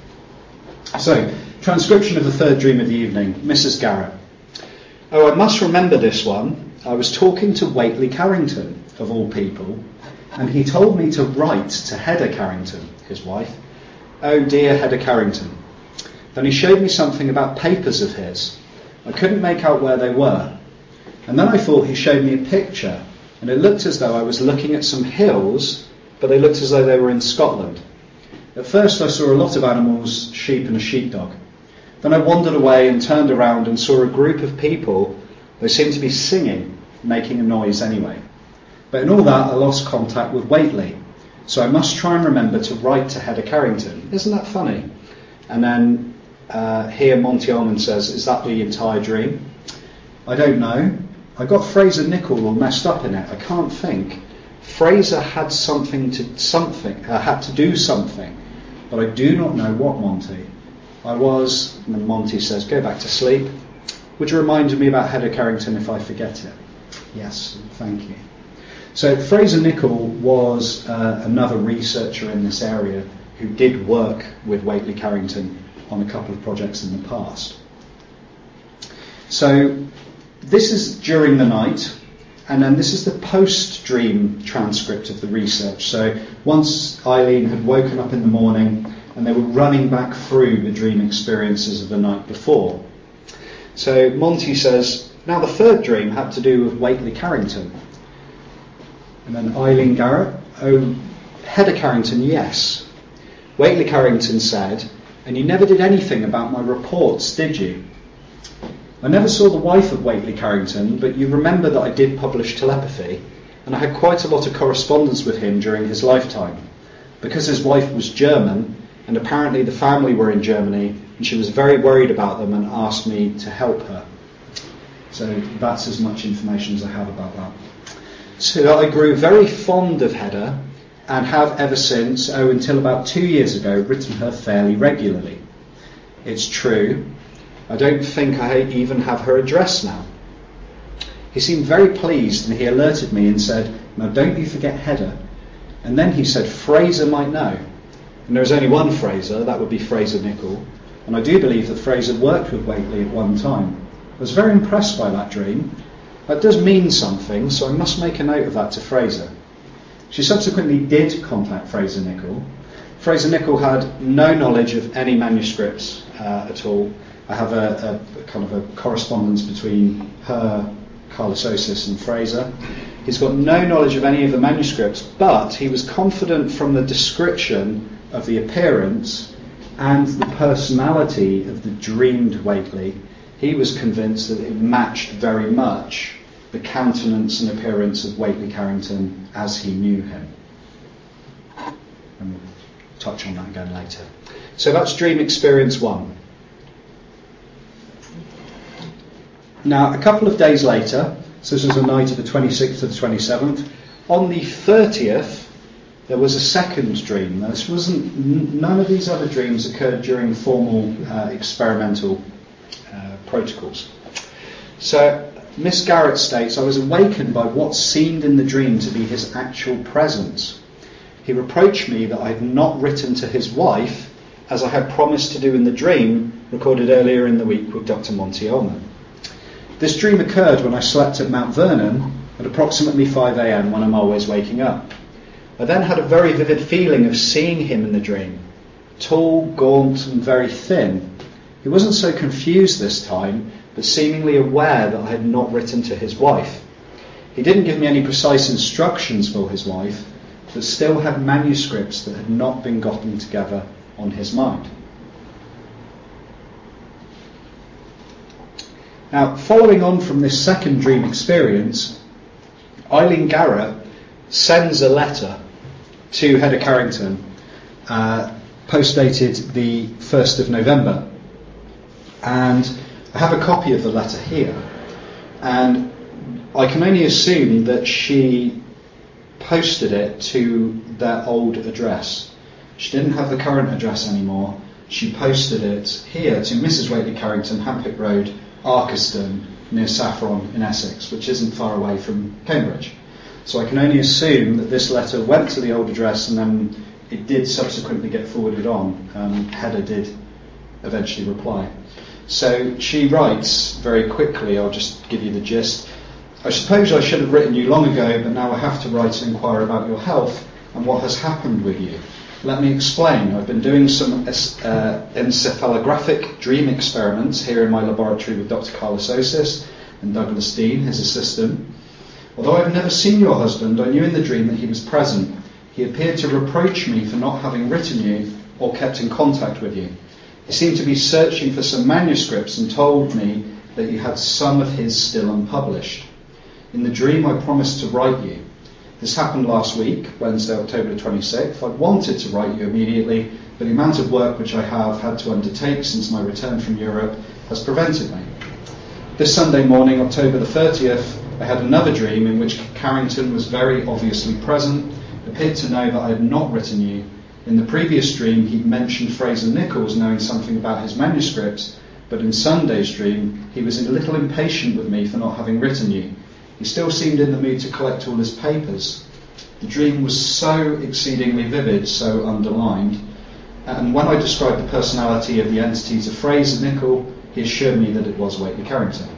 So, transcription of the third dream of the evening. Missus Garrett. Oh, I must remember this one. I was talking to Whately Carrington, of all people, and he told me to write to Hedda Carrington, his wife. Oh dear, Hedda Carrington. Then he showed me something about papers of his. I couldn't make out where they were. And then I thought he showed me a picture, and it looked as though I was looking at some hills, but they looked as though they were in Scotland. At first I saw a lot of animals, sheep and a sheepdog. Then I wandered away and turned around and saw a group of people. They seemed to be singing, making a noise anyway. But in all that I lost contact with Whately. So I must try and remember to write to Hedda Carrington. Isn't that funny? And then uh, here Monty Ullman says, is that the entire dream? I don't know. I got Fraser Nichol all messed up in it. I can't think. Fraser had something to something uh, had to do something, but I do not know what, Monty. I was, and then Monty says, go back to sleep. Would you remind me about Hedda Carrington if I forget it? Yes, thank you. So Fraser Nichol was uh, another researcher in this area who did work with Whately Carrington on a couple of projects in the past. So this is during the night, and then this is the post-dream transcript of the research. So once Eileen had woken up in the morning and they were running back through the dream experiences of the night before. So Monty says, now the third dream had to do with Waitley Carrington. And then Eileen Garrett, oh, Hedda Carrington, yes. Waitley Carrington said, and you never did anything about my reports, did you? I never saw the wife of Waitley Carrington, but you remember that I did publish telepathy, and I had quite a lot of correspondence with him during his lifetime. Because his wife was German, and apparently the family were in Germany, and she was very worried about them and asked me to help her. So that's as much information as I have about that. So I grew very fond of Hedda, and have ever since, oh, until about two years ago, written her fairly regularly. It's true, I don't think I even have her address now. He seemed very pleased, and he alerted me and said, now don't you forget Hedda. And then he said, Fraser might know. And there is only one Fraser, that would be Fraser Nichol, and I do believe that Fraser worked with Waitley at one time. I was very impressed by that dream. That does mean something, so I must make a note of that to Fraser. She subsequently did contact Fraser Nichol. Fraser Nichol had no knowledge of any manuscripts uh, at all. I have a, a, a kind of a correspondence between her, Carlos Osis, and Fraser. He's got no knowledge of any of the manuscripts, but he was confident from the description of the appearance and the personality of the dreamed Waitley. He was convinced that it matched very much the countenance and appearance of Waitley Carrington as he knew him. And we'll touch on that again later. So that's dream experience one. Now, a couple of days later, so this was the night of the twenty-sixth to the twenty-seventh, on the thirtieth, there was a second dream. Now, this wasn't, n- none of these other dreams occurred during formal uh, experimental uh, protocols. So, Miss Garrett states, I was awakened by what seemed in the dream to be his actual presence. He reproached me that I had not written to his wife, as I had promised to do in the dream recorded earlier in the week with Doctor Monty Ullman. This dream occurred when I slept at Mount Vernon at approximately five a.m. when I'm always waking up. I then had a very vivid feeling of seeing him in the dream, tall, gaunt and very thin. He wasn't so confused this time, but seemingly aware that I had not written to his wife. He didn't give me any precise instructions for his wife, but still had manuscripts that had not been gotten together on his mind. Now, following on from this second dream experience, Eileen Garrett sends a letter to Hedda Carrington, uh, post-dated the first of November. And I have a copy of the letter here, and I can only assume that she posted it to their old address. She didn't have the current address anymore. She posted it here to Missus Waitley Carrington, Hampick Road, Arkeston, near Saffron in Essex, which isn't far away from Cambridge. So I can only assume that this letter went to the old address and then it did subsequently get forwarded on. Um, Hedda did eventually reply. So she writes very quickly, I'll just give you the gist. I suppose I should have written you long ago, but now I have to write and inquire about your health and what has happened with you. Let me explain. I've been doing some uh, encephalographic dream experiments here in my laboratory with Doctor Carlos Osis and Douglas Dean, his assistant. Although I've never seen your husband, I knew in the dream that he was present. He appeared to reproach me for not having written you or kept in contact with you. He seemed to be searching for some manuscripts and told me that you had some of his still unpublished. In the dream, I promised to write you. This happened last week, Wednesday, October twenty-sixth. I wanted to write you immediately, but the amount of work which I have had to undertake since my return from Europe has prevented me. This Sunday morning, October the thirtieth, I had another dream in which Carrington was very obviously present, appeared to know that I had not written you. In the previous dream, he'd mentioned Fraser Nichols knowing something about his manuscripts, but in Sunday's dream, he was a little impatient with me for not having written you. He still seemed in the mood to collect all his papers. The dream was so exceedingly vivid, so underlined, and when I described the personality of the entity to Fraser Nichol, he assured me that it was Waitley Carrington.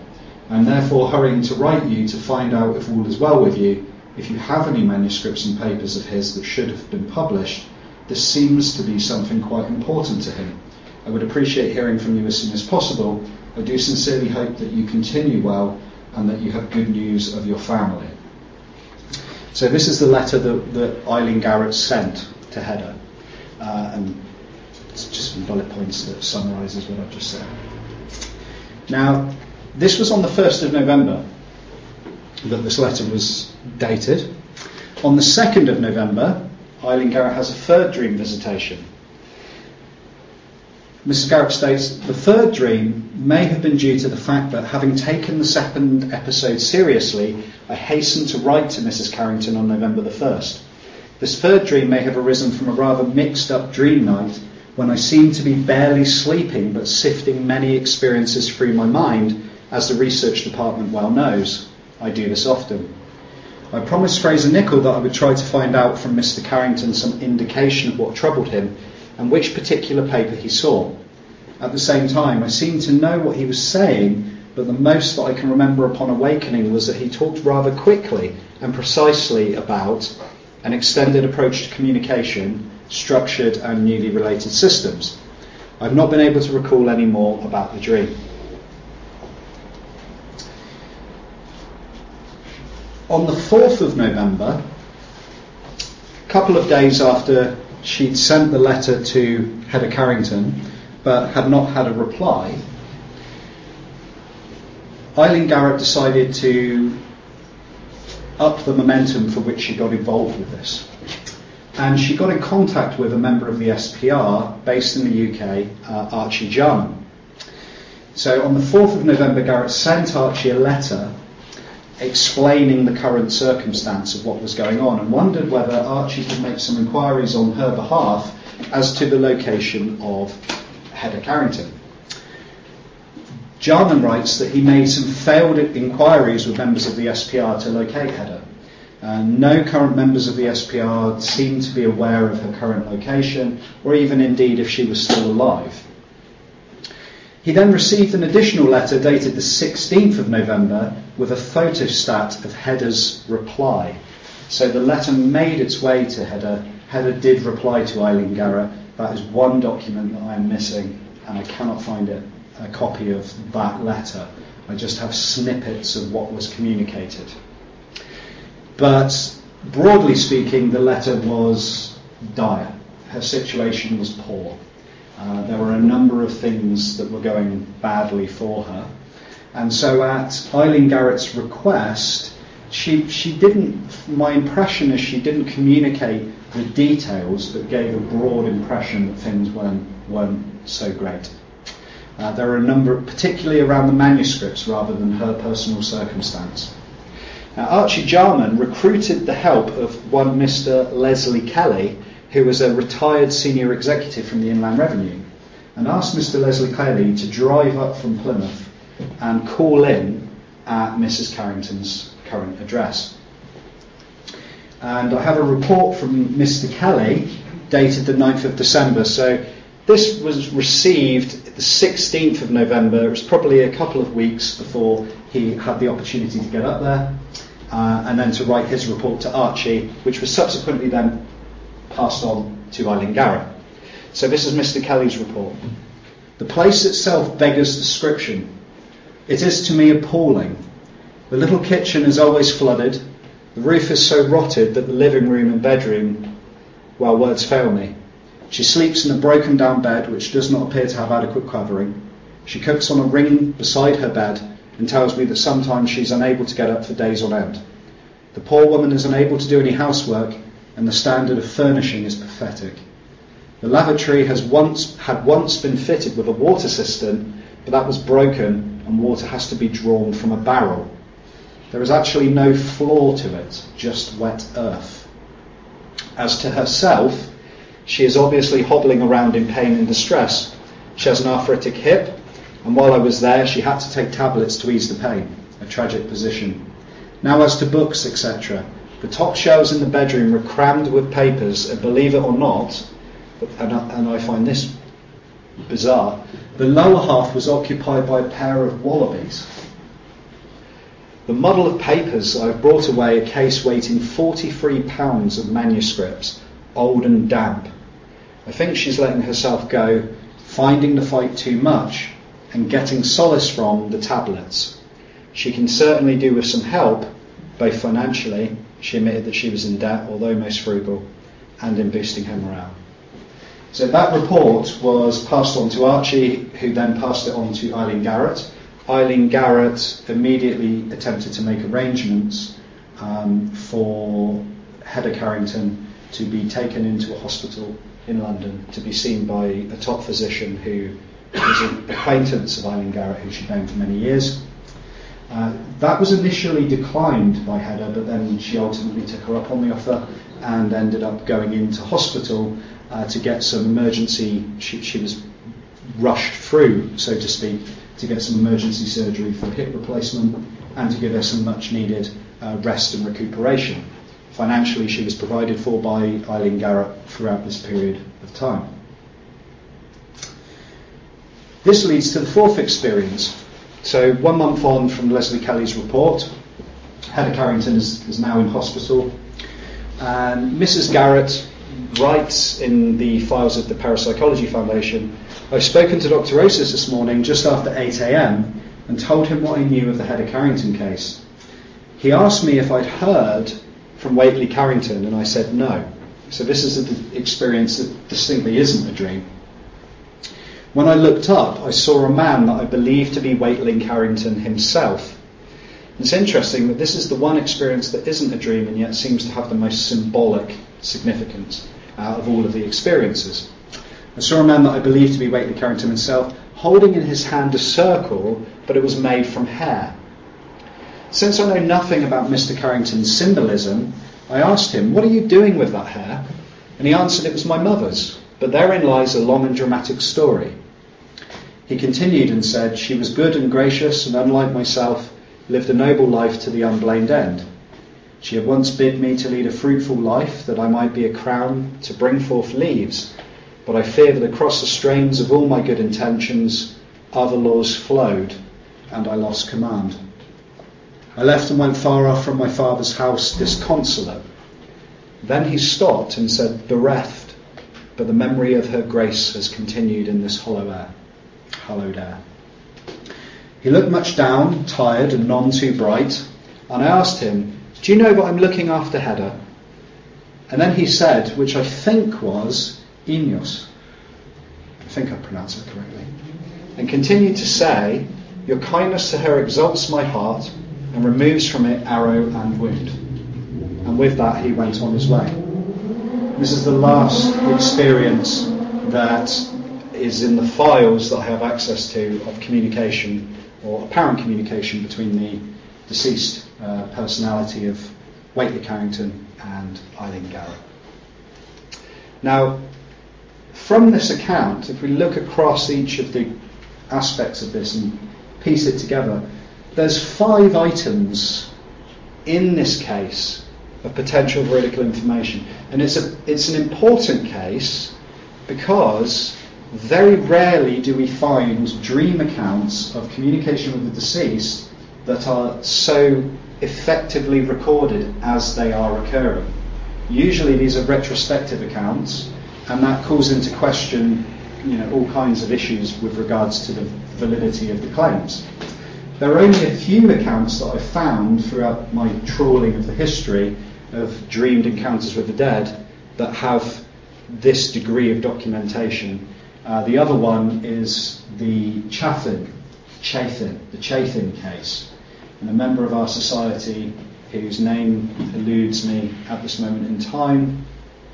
I'm therefore hurrying to write you to find out if all is well with you. If you have any manuscripts and papers of his that should have been published, this seems to be something quite important to him. I would appreciate hearing from you as soon as possible. I do sincerely hope that you continue well and that you have good news of your family. So this is the letter that, that Eileen Garrett sent to Hedda. Uh, and it's just some bullet points that summarises what I've just said. Now, this was on the first of November that this letter was dated. On the second of November, Eileen Garrett has a third dream visitation. Missus Garrett states, the third dream may have been due to the fact that, having taken the second episode seriously, I hastened to write to Missus Carrington on November the first. This third dream may have arisen from a rather mixed-up dream night when I seemed to be barely sleeping but sifting many experiences through my mind, as the research department well knows. I do this often. I promised Fraser Nichol that I would try to find out from Mister Carrington some indication of what troubled him and which particular paper he saw. At the same time, I seemed to know what he was saying, but the most that I can remember upon awakening was that he talked rather quickly and precisely about an extended approach to communication, structured and newly related systems. I've not been able to recall any more about the dream. On the fourth of November, a couple of days after she'd sent the letter to Hedda Carrington but had not had a reply, Eileen Garrett decided to up the momentum for which she got involved with this. And she got in contact with a member of the S P R based in the U K, uh, Archie Jarman. So on the fourth of November, Garrett sent Archie a letter explaining the current circumstance of what was going on and wondered whether Archie could make some inquiries on her behalf as to the location of Hedda Carrington. Jarman writes that he made some failed inquiries with members of the S P R to locate Hedda. Uh, no current members of the S P R seemed to be aware of her current location, or even indeed if she was still alive. He then received an additional letter dated the sixteenth of November with a photostat of Hedda's reply. So the letter made its way to Hedda. Hedda did reply to Eileen Garrett. That is one document that I am missing, and I cannot find it, a copy of that letter. I just have snippets of what was communicated. But broadly speaking, the letter was dire. Her situation was poor. Uh, there were a number of things that were going badly for her. And so at Eileen Garrett's request, she she didn't, my impression is she didn't communicate the details, but gave a broad impression that things weren't, weren't so great. Uh, there are a number, particularly around the manuscripts rather than her personal circumstance. Now, Archie Jarman recruited the help of one Mister Leslie Kelly, who was a retired senior executive from the Inland Revenue, and asked Mister Leslie Kelly to drive up from Plymouth and call in at Missus Carrington's current address. And I have a report from Mister Kelly dated the ninth of December. So this was received the sixteenth of November. It was probably a couple of weeks before he had the opportunity to get up there uh, and then to write his report to Archie, which was subsequently then passed on to Eileen Garrett. So this is Mister Kelly's report. The place itself beggars description. It is to me appalling. The little kitchen is always flooded. The roof is so rotted that the living room and bedroom, well, words fail me. She sleeps in a broken down bed which does not appear to have adequate covering. She cooks on a ring beside her bed and tells me that sometimes she's unable to get up for days on end. The poor woman is unable to do any housework, and the standard of furnishing is pathetic. The lavatory has once had once been fitted with a water cistern, but that was broken and water has to be drawn from a barrel. There is actually no floor to it, just wet earth. As to herself, she is obviously hobbling around in pain and distress. She has an arthritic hip, and while I was there, she had to take tablets to ease the pain. A tragic position. Now as to books, et cetera. The top shelves in the bedroom were crammed with papers, and believe it or not, and I, and I find this bizarre, the lower half was occupied by a pair of wallabies. The muddle of papers, I've brought away a case weighing forty-three pounds of manuscripts, old and damp. I think she's letting herself go, finding the fight too much and getting solace from the tablets. She can certainly do with some help, both financially, she admitted that she was in debt, although most frugal, and in boosting her morale. So that report was passed on to Archie, who then passed it on to Eileen Garrett. Eileen Garrett immediately attempted to make arrangements um, for Hedda Carrington to be taken into a hospital in London to be seen by a top physician who was an acquaintance of Eileen Garrett, who she'd known for many years. Uh, that was initially declined by Hedda, but then she ultimately took her up on the offer and ended up going into hospital uh, to get some emergency, she, she was rushed through, so to speak, to get some emergency surgery for hip replacement and to give her some much needed uh, rest and recuperation. Financially, she was provided for by Eileen Garrett throughout this period of time. This leads to the fourth experience. So one month on from Leslie Kelly's report, Hedda Carrington is, is now in hospital, and Missus Garrett writes in the files of the Parapsychology Foundation, I've spoken to Doctor Osis this morning just after eight a.m. and told him what I knew of the Hedda Carrington case. He asked me if I'd heard from Whately Carrington, and I said no. So this is an experience that distinctly isn't a dream. When I looked up, I saw a man that I believed to be Whately Carrington himself. It's interesting that this is the one experience that isn't a dream and yet seems to have the most symbolic significance out of all of the experiences. I saw a man that I believed to be Whately Carrington himself, holding in his hand a circle, but it was made from hair. Since I know nothing about Mister Carrington's symbolism, I asked him, what are you doing with that hair? And he answered, it was my mother's, but therein lies a long and dramatic story. He continued and said, she was good and gracious, and unlike myself, lived a noble life to the unblamed end. She had once bid me to lead a fruitful life, that I might be a crown to bring forth leaves, but I fear that across the strains of all my good intentions, other laws flowed, and I lost command. I left and went far off from my father's house, disconsolate. Then he stopped and said, bereft, but the memory of her grace has continued in this hollow air, hallowed air. He looked much down, tired and none too bright, and I asked him, do you know that I'm looking after Hedda? And then he said, which I think was Enos. I think I pronounced it correctly. And continued to say, your kindness to her exalts my heart and removes from it arrow and wound. And with that he went on his way. This is the last experience that is in the files that I have access to of communication or apparent communication between the deceased uh, personality of Whately Carrington and Eileen Garrett. Now, from this account, if we look across each of the aspects of this and piece it together, there's five items in this case of potential veridical information. And it's a it's an important case because very rarely do we find dream accounts of communication with the deceased that are so effectively recorded as they are occurring. Usually these are retrospective accounts, and that calls into question, you know, all kinds of issues with regards to the validity of the claims. There are only a few accounts that I've found throughout my trawling of the history of dreamed encounters with the dead that have this degree of documentation. Uh, the other one is the Chaffin, Chafin, the Chafin case. And a member of our society whose name eludes me at this moment in time,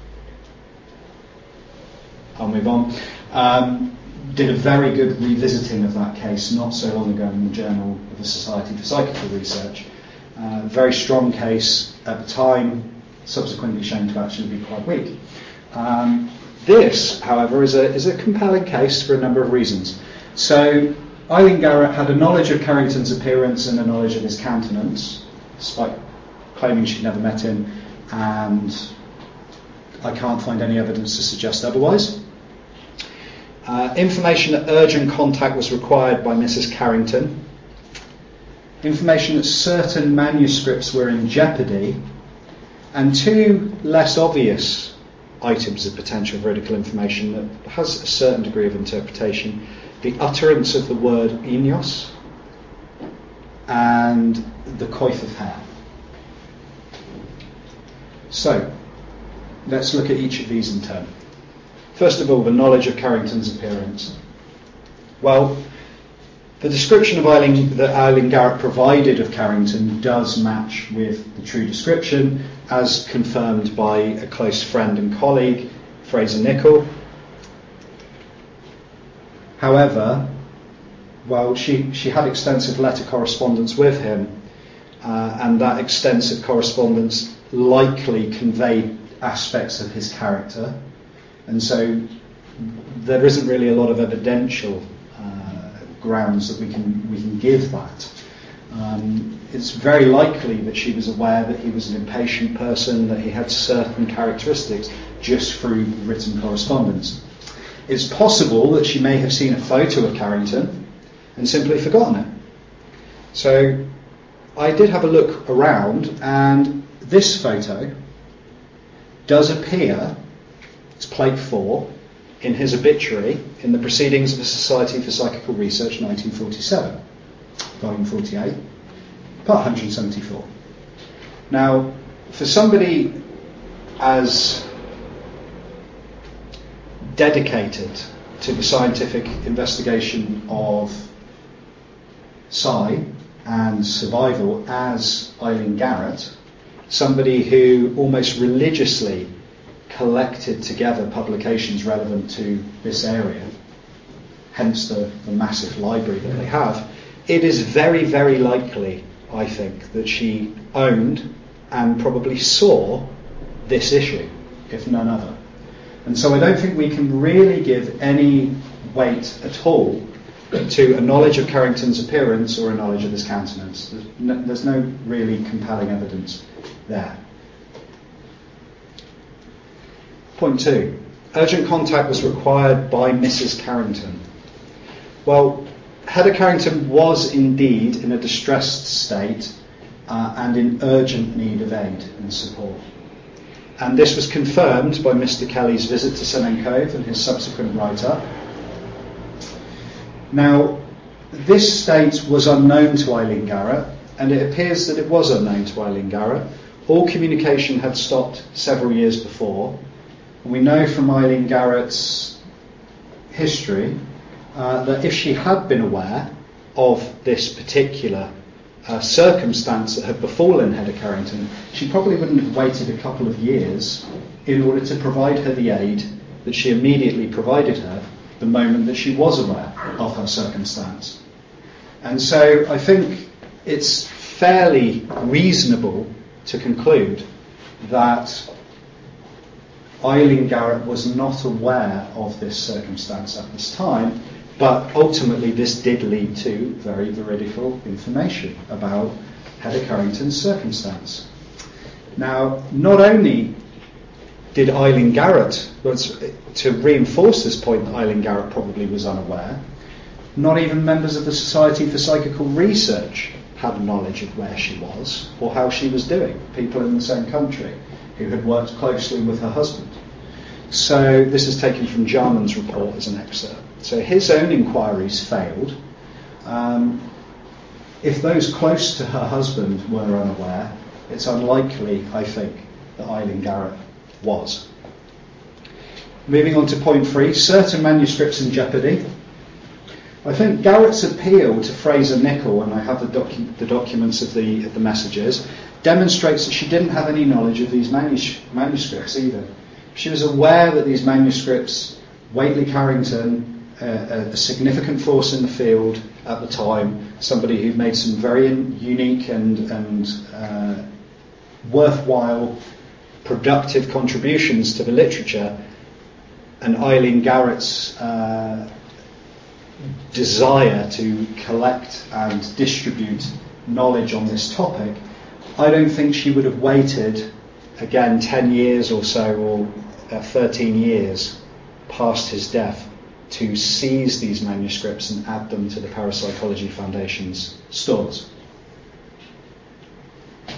I'll move on, um, did a very good revisiting of that case not so long ago in the Journal of the Society for Psychical Research. Uh, very strong case at the time, subsequently shown to actually be quite weak. Um, this, however, is a, is a compelling case for a number of reasons. So, Eileen Garrett had a knowledge of Carrington's appearance and a knowledge of his countenance, despite claiming she'd never met him, and I can't find any evidence to suggest otherwise. Uh, information that urgent contact was required by Missus Carrington. information that certain manuscripts were in jeopardy, and two less obvious items of potential veridical information that has a certain degree of interpretation: the utterance of the word enios and the coif of hair. So, let's look at each of these in turn. First of all, the knowledge of Carrington's appearance. Well, the description of Eileen, that Eileen Garrett provided of Carrington does match with the true description, as confirmed by a close friend and colleague, Fraser Nichol. However, well, she, she had extensive letter correspondence with him, uh, and that extensive correspondence likely conveyed aspects of his character, and so there isn't really a lot of evidential uh, grounds that we can we can give that. Um, it's very likely that she was aware that he was an impatient person, that he had certain characteristics just through written correspondence. It's possible that she may have seen a photo of Carrington and simply forgotten it. So I did have a look around, and this photo does appear, it's plate four, in his obituary in the Proceedings of the Society for Psychical Research, nineteen forty-seven, volume forty-eight, part one hundred seventy-four. Now, for somebody as dedicated to the scientific investigation of psi and survival as Eileen Garrett, somebody who almost religiously collected together publications relevant to this area, hence the, the massive library that they have, it is very, very likely, I think, that she owned and probably saw this issue, if none other. And so I don't think we can really give any weight at all to a knowledge of Carrington's appearance or a knowledge of his countenance. There's no, there's no really compelling evidence there. Point two. Urgent contact was required by Missus Carrington. Well, Hedda Carrington was indeed in a distressed state uh, and in urgent need of aid and support. And this was confirmed by Mister Kelly's visit to Sennen Cove and his subsequent write-up. Now, this state was unknown to Eileen Garrett, and it appears that it was unknown to Eileen Garrett. All communication had stopped several years before. And we know from Eileen Garrett's history uh, that if she had been aware of this particular uh, circumstance that had befallen Hedda Carrington, she probably wouldn't have waited a couple of years in order to provide her the aid that she immediately provided her the moment that she was aware of her circumstance. And so I think it's fairly reasonable to conclude that Eileen Garrett was not aware of this circumstance at this time, but ultimately this did lead to very veridical information about Hedda Carrington's circumstance. Now, not only did Eileen Garrett, to reinforce this point that Eileen Garrett probably was unaware, not even members of the Society for Psychical Research had knowledge of where she was or how she was doing, people in the same country who had worked closely with her husband. So this is taken from Jarman's report as an excerpt. So his own inquiries failed. Um, if those close to her husband were unaware, it's unlikely, I think, that Eileen Garrett was. Moving on to point three, certain manuscripts in jeopardy. I think Garrett's appeal to Fraser Nichol, and I have the, docu- the documents of the, of the messages, demonstrates that she didn't have any knowledge of these manus- manuscripts either. She was aware that these manuscripts, Whately Carrington, uh, a significant force in the field at the time, somebody who'd made some very unique and, and uh, worthwhile, productive contributions to the literature, and Eileen Garrett's uh, desire to collect and distribute knowledge on this topic, I don't think she would have waited, again, ten years or so, or uh, thirteen years past his death, to seize these manuscripts and add them to the Parapsychology Foundation's stores.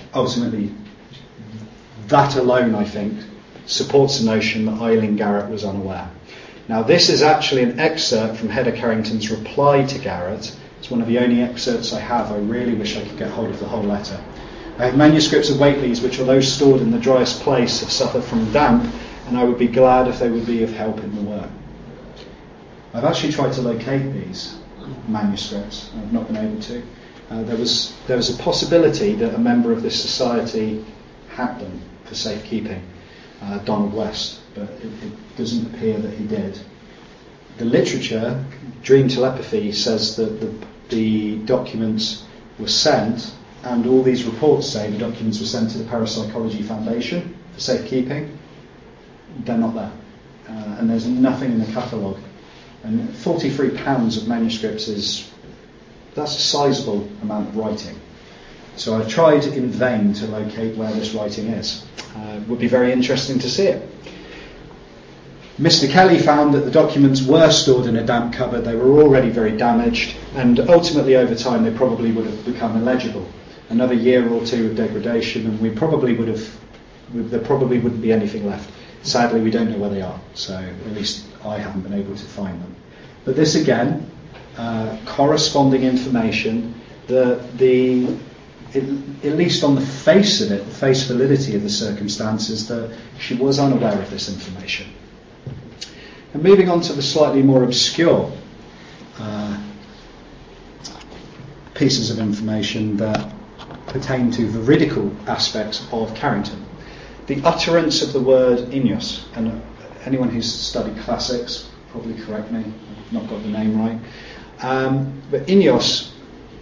ultimately, that alone, I think, supports the notion that Eileen Garrett was unaware. Now, this is actually an excerpt from Hedda Carrington's reply to Garrett. It's one of the only excerpts I have. I really wish I could get hold of the whole letter. I have manuscripts of Whately's which, although stored in the driest place, have suffered from damp, and I would be glad if they would be of help in the work. I've actually tried to locate these manuscripts. I've not been able to. Uh, there was there was a possibility that a member of this society had them for safekeeping, uh, Donald West, but it, it doesn't appear that he did. The literature, Dream Telepathy, says that the, the documents were sent, and all these reports say the documents were sent to the Parapsychology Foundation for safekeeping. They're not there. Uh, and there's nothing in the catalogue. And forty-three pounds of manuscripts is, that's a sizable amount of writing. So I've tried in vain to locate where this writing is. Uh, it would be very interesting to see it. Mister Kelly found that the documents were stored in a damp cupboard. They were already very damaged, and ultimately over time they probably would have become illegible. Another year or two of degradation, and we probably would have, there probably wouldn't be anything left. Sadly, we don't know where they are, so at least I haven't been able to find them. But this again, uh, corresponding information, the the it, at least on the face of it, the face validity of the circumstances, that she was unaware of this information. And moving on to the slightly more obscure uh, pieces of information that pertain to veridical aspects of Carrington. The utterance of the word Inyos, and anyone who's studied classics, probably correct me, I've not got the name right, um, but Inyos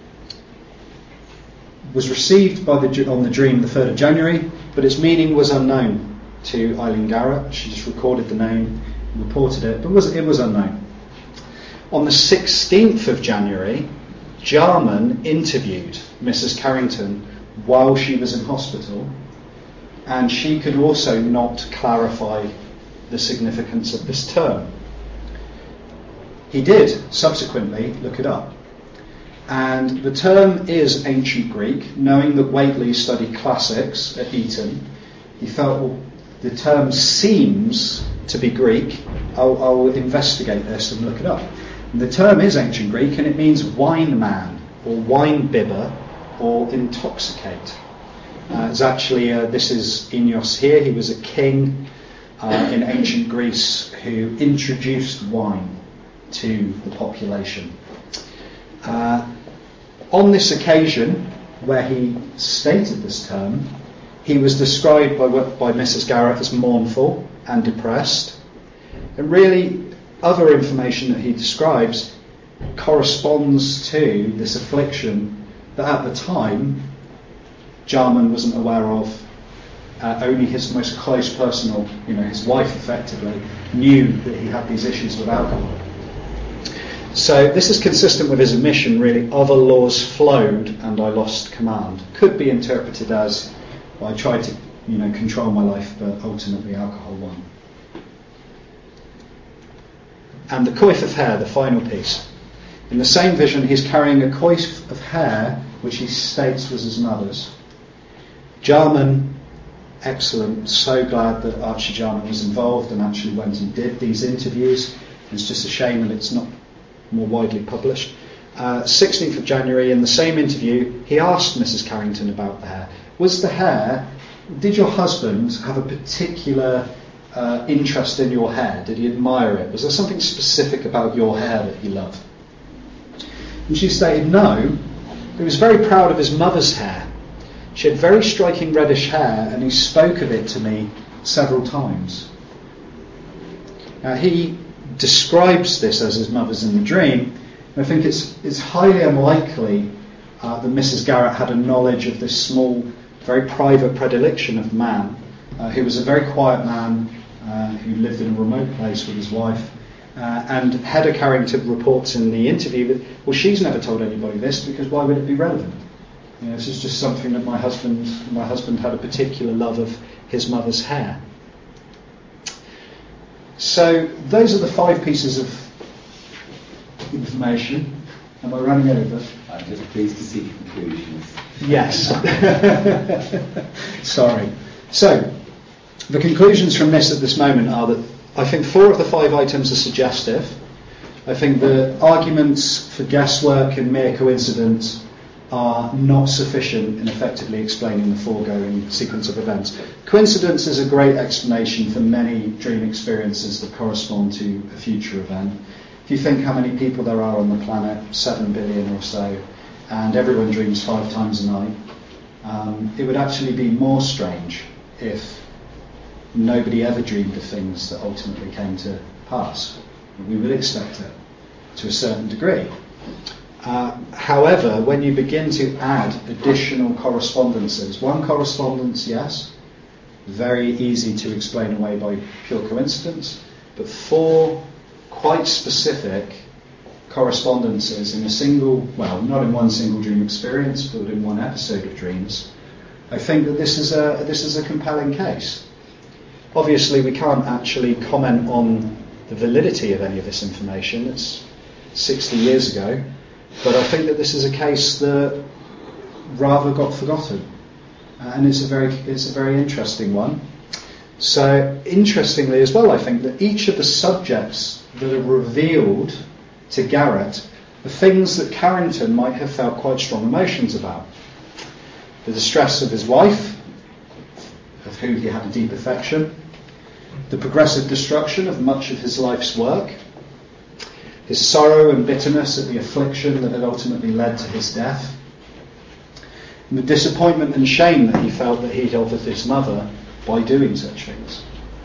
was received by the, on the dream the third of January, but its meaning was unknown to Eileen Garrett. She just recorded the name, reported it, but was, it was unknown. On the sixteenth of January, Jarman interviewed Missus Carrington while she was in hospital, and she could also not clarify the significance of this term. He did subsequently look it up, and the term is ancient Greek. Knowing that Whately studied classics at Eton, he felt, well, the term seems to be Greek. I'll, I'll investigate this and look it up. And the term is ancient Greek, and it means wine man or wine bibber or intoxicate. Uh, it's actually, uh, this is Inyos here. He was a king uh, in ancient Greece who introduced wine to the population. Uh, on this occasion, where he stated this term, he was described by, by Missus Garrett as mournful and depressed. And really, other information that he describes corresponds to this affliction that at the time Jarman wasn't aware of. Uh, only his most close personal, you know, his wife effectively, knew that he had these issues with alcohol. So this is consistent with his admission, really. Other laws flowed and I lost command. Could be interpreted as, well, I tried to, you know, control my life, but ultimately alcohol won. And the coif of hair, the final piece. In the same vision, he's carrying a coif of hair, which he states was his mother's. Jarman, excellent. So glad that Archie Jarman was involved and actually went and did these interviews. It's just a shame that it's not more widely published. Uh, sixteenth of January, in the same interview, he asked Missus Carrington about the hair. Was the hair, did your husband have a particular uh, interest in your hair? Did he admire it? Was there something specific about your hair that he loved? And she stated no. He was very proud of his mother's hair. She had very striking reddish hair, and he spoke of it to me several times. Now, he describes this as his mother's in the dream. I think it's, it's highly unlikely uh, that Missus Garrett had a knowledge of this small, very private predilection of the man, uh, who was a very quiet man uh, who lived in a remote place with his wife. Uh, and Hedda Carrington reports in the interview that, well, she's never told anybody this because why would it be relevant? You know, this is just something that my husband, my husband had a particular love of his mother's hair. So those are the five pieces of information. Am I running over? I'm just pleased to see conclusions. Yes. Sorry. So, the conclusions from this at this moment are that I think four of the five items are suggestive. I think the arguments for guesswork and mere coincidence are not sufficient in effectively explaining the foregoing sequence of events. Coincidence is a great explanation for many dream experiences that correspond to a future event. If you think how many people there are on the planet, seven billion or so, and everyone dreams five times a night, um, it would actually be more strange if nobody ever dreamed of things that ultimately came to pass. We would expect it to a certain degree. Uh, however, when you begin to add additional correspondences, one correspondence, yes, very easy to explain away by pure coincidence, but four quite specific correspondences in a single, well, not in one single dream experience, but in one episode of dreams, I think that this is a this is a compelling case. Obviously, we can't actually comment on the validity of any of this information. It's sixty years ago. But I think that this is a case that rather got forgotten, uh, and it's a very it's a very interesting one. So interestingly as well, I think that each of the subjects that are revealed to Garrett are things that Carrington might have felt quite strong emotions about. The distress of his wife, of whom he had a deep affection, the progressive destruction of much of his life's work, his sorrow and bitterness at the affliction that had ultimately led to his death, and the disappointment and shame that he felt that he'd offered his mother by doing such things.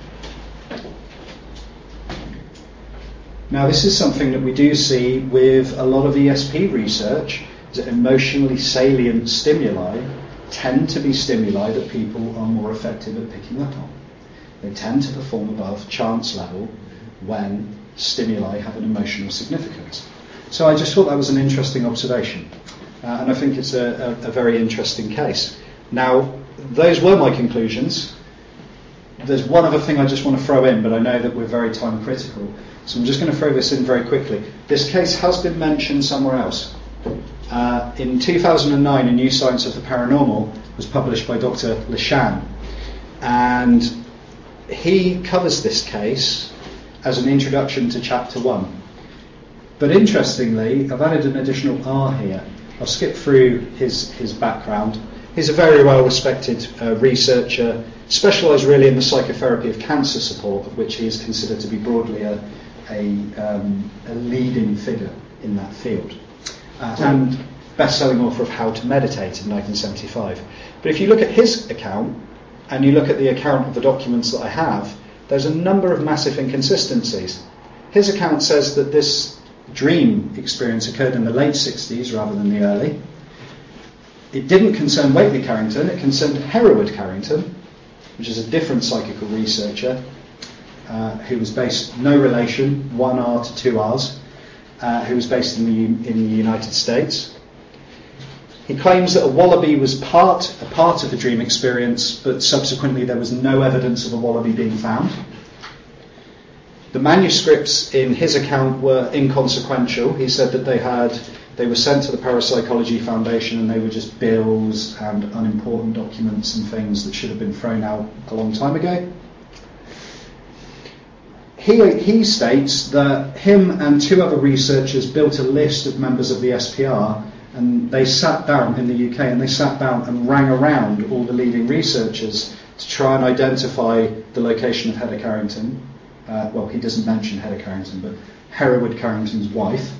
Now, this is something that we do see with a lot of E S P research, is that emotionally salient stimuli tend to be stimuli that people are more effective at picking up on. They tend to perform above chance level when stimuli have an emotional significance. So I just thought that was an interesting observation, uh, and I think it's a, a, a very interesting case. Now, those were my conclusions. There's one other thing I just want to throw in, but I know that we're very time critical, so I'm just going to throw this in very quickly. This case has been mentioned somewhere else. Uh, in two thousand nine, A New Science of the Paranormal was published by Doctor Leshan, and he covers this case as an introduction to chapter one. But interestingly, I've added an additional R here. I'll skip through his, his background. He's a very well-respected uh, researcher, specialised really in the psychotherapy of cancer support, of which he is considered to be broadly a, a, um, a leading figure in that field. Uh, and best-selling author of How to Meditate in nineteen seventy-five. But if you look at his account, and you look at the account of the documents that I have, there's a number of massive inconsistencies. His account says that this dream experience occurred in the late sixties rather than the early. It didn't concern Whately Carrington, it concerned Hereward Carrington, which is a different psychical researcher, uh, who was based, no relation, one R to two R's, uh, who was based in the, in the United States. He claims that a wallaby was part a part of the dream experience, but subsequently there was no evidence of a wallaby being found. The manuscripts in his account were inconsequential. He said that they had they were sent to the Parapsychology Foundation and they were just bills and unimportant documents and things that should have been thrown out a long time ago. He, he states that him and two other researchers built a list of members of the S P R, and they sat down in the U K and they sat down and rang around all the leading researchers to try and identify the location of Hedda Carrington. Uh, well, he doesn't mention Hedda Carrington, but Hereward Carrington's wife.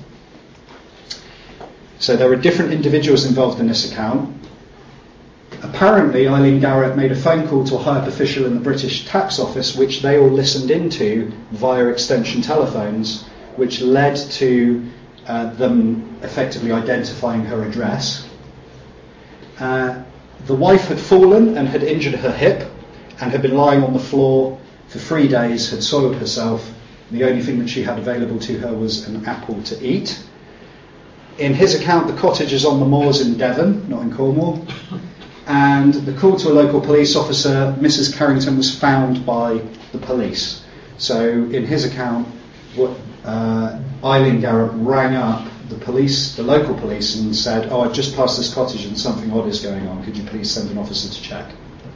So there are different individuals involved in this account. Apparently, Eileen Garrett made a phone call to a high-up official in the British Tax Office, which they all listened into via extension telephones, which led to uh, them effectively identifying her address. Uh, the wife had fallen and had injured her hip and had been lying on the floor for three days, had soiled herself. The only thing that she had available to her was an apple to eat. In his account, the cottage is on the moors in Devon, not in Cornwall. And the call to a local police officer, Missus Carrington was found by the police. So in his account, what, uh, Eileen Garrett rang up the police, the local police, and said, "Oh, I've just passed this cottage and something odd is going on. Could you please send an officer to check?"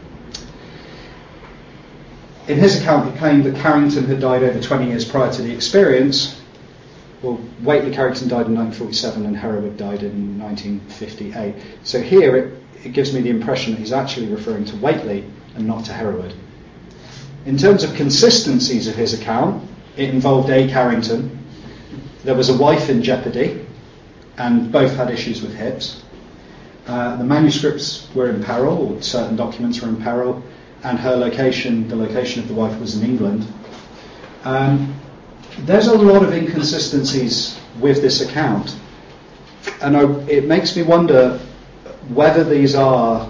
In his account, he claimed that Carrington had died over twenty years prior to the experience. Well, Whately Carrington died in nineteen forty-seven and Hereward died in nineteen fifty-eight. So here it, it gives me the impression that he's actually referring to Whately and not to Hereward. In terms of consistencies of his account, it involved A. Carrington. There was a wife in jeopardy, and both had issues with hips. Uh, the manuscripts were in peril, or certain documents were in peril, and her location, the location of the wife, was in England. Um, there's a lot of inconsistencies with this account, and I, it makes me wonder whether these are,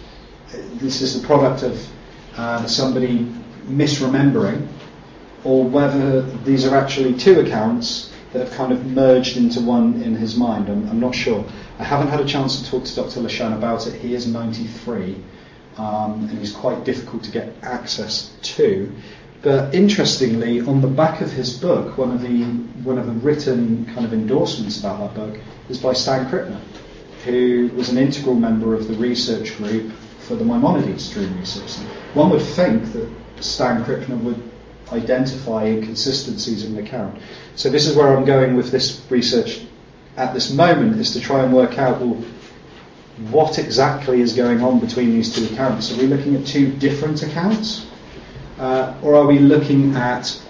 this is the product of uh, somebody misremembering, or whether these are actually two accounts that have kind of merged into one in his mind. I'm, I'm not sure. I haven't had a chance to talk to Doctor Leshan about it. He is ninety-three, um, and he's quite difficult to get access to. But interestingly, on the back of his book, one of the one of the written kind of endorsements about that book is by Stan Krippner, who was an integral member of the research group for the Maimonides dream research. One would think that Stan Krippner would identify inconsistencies in the account. So this is where I'm going with this research at this moment, is to try and work out, well, what exactly is going on between these two accounts? Are we looking at two different accounts? Uh, or are we looking at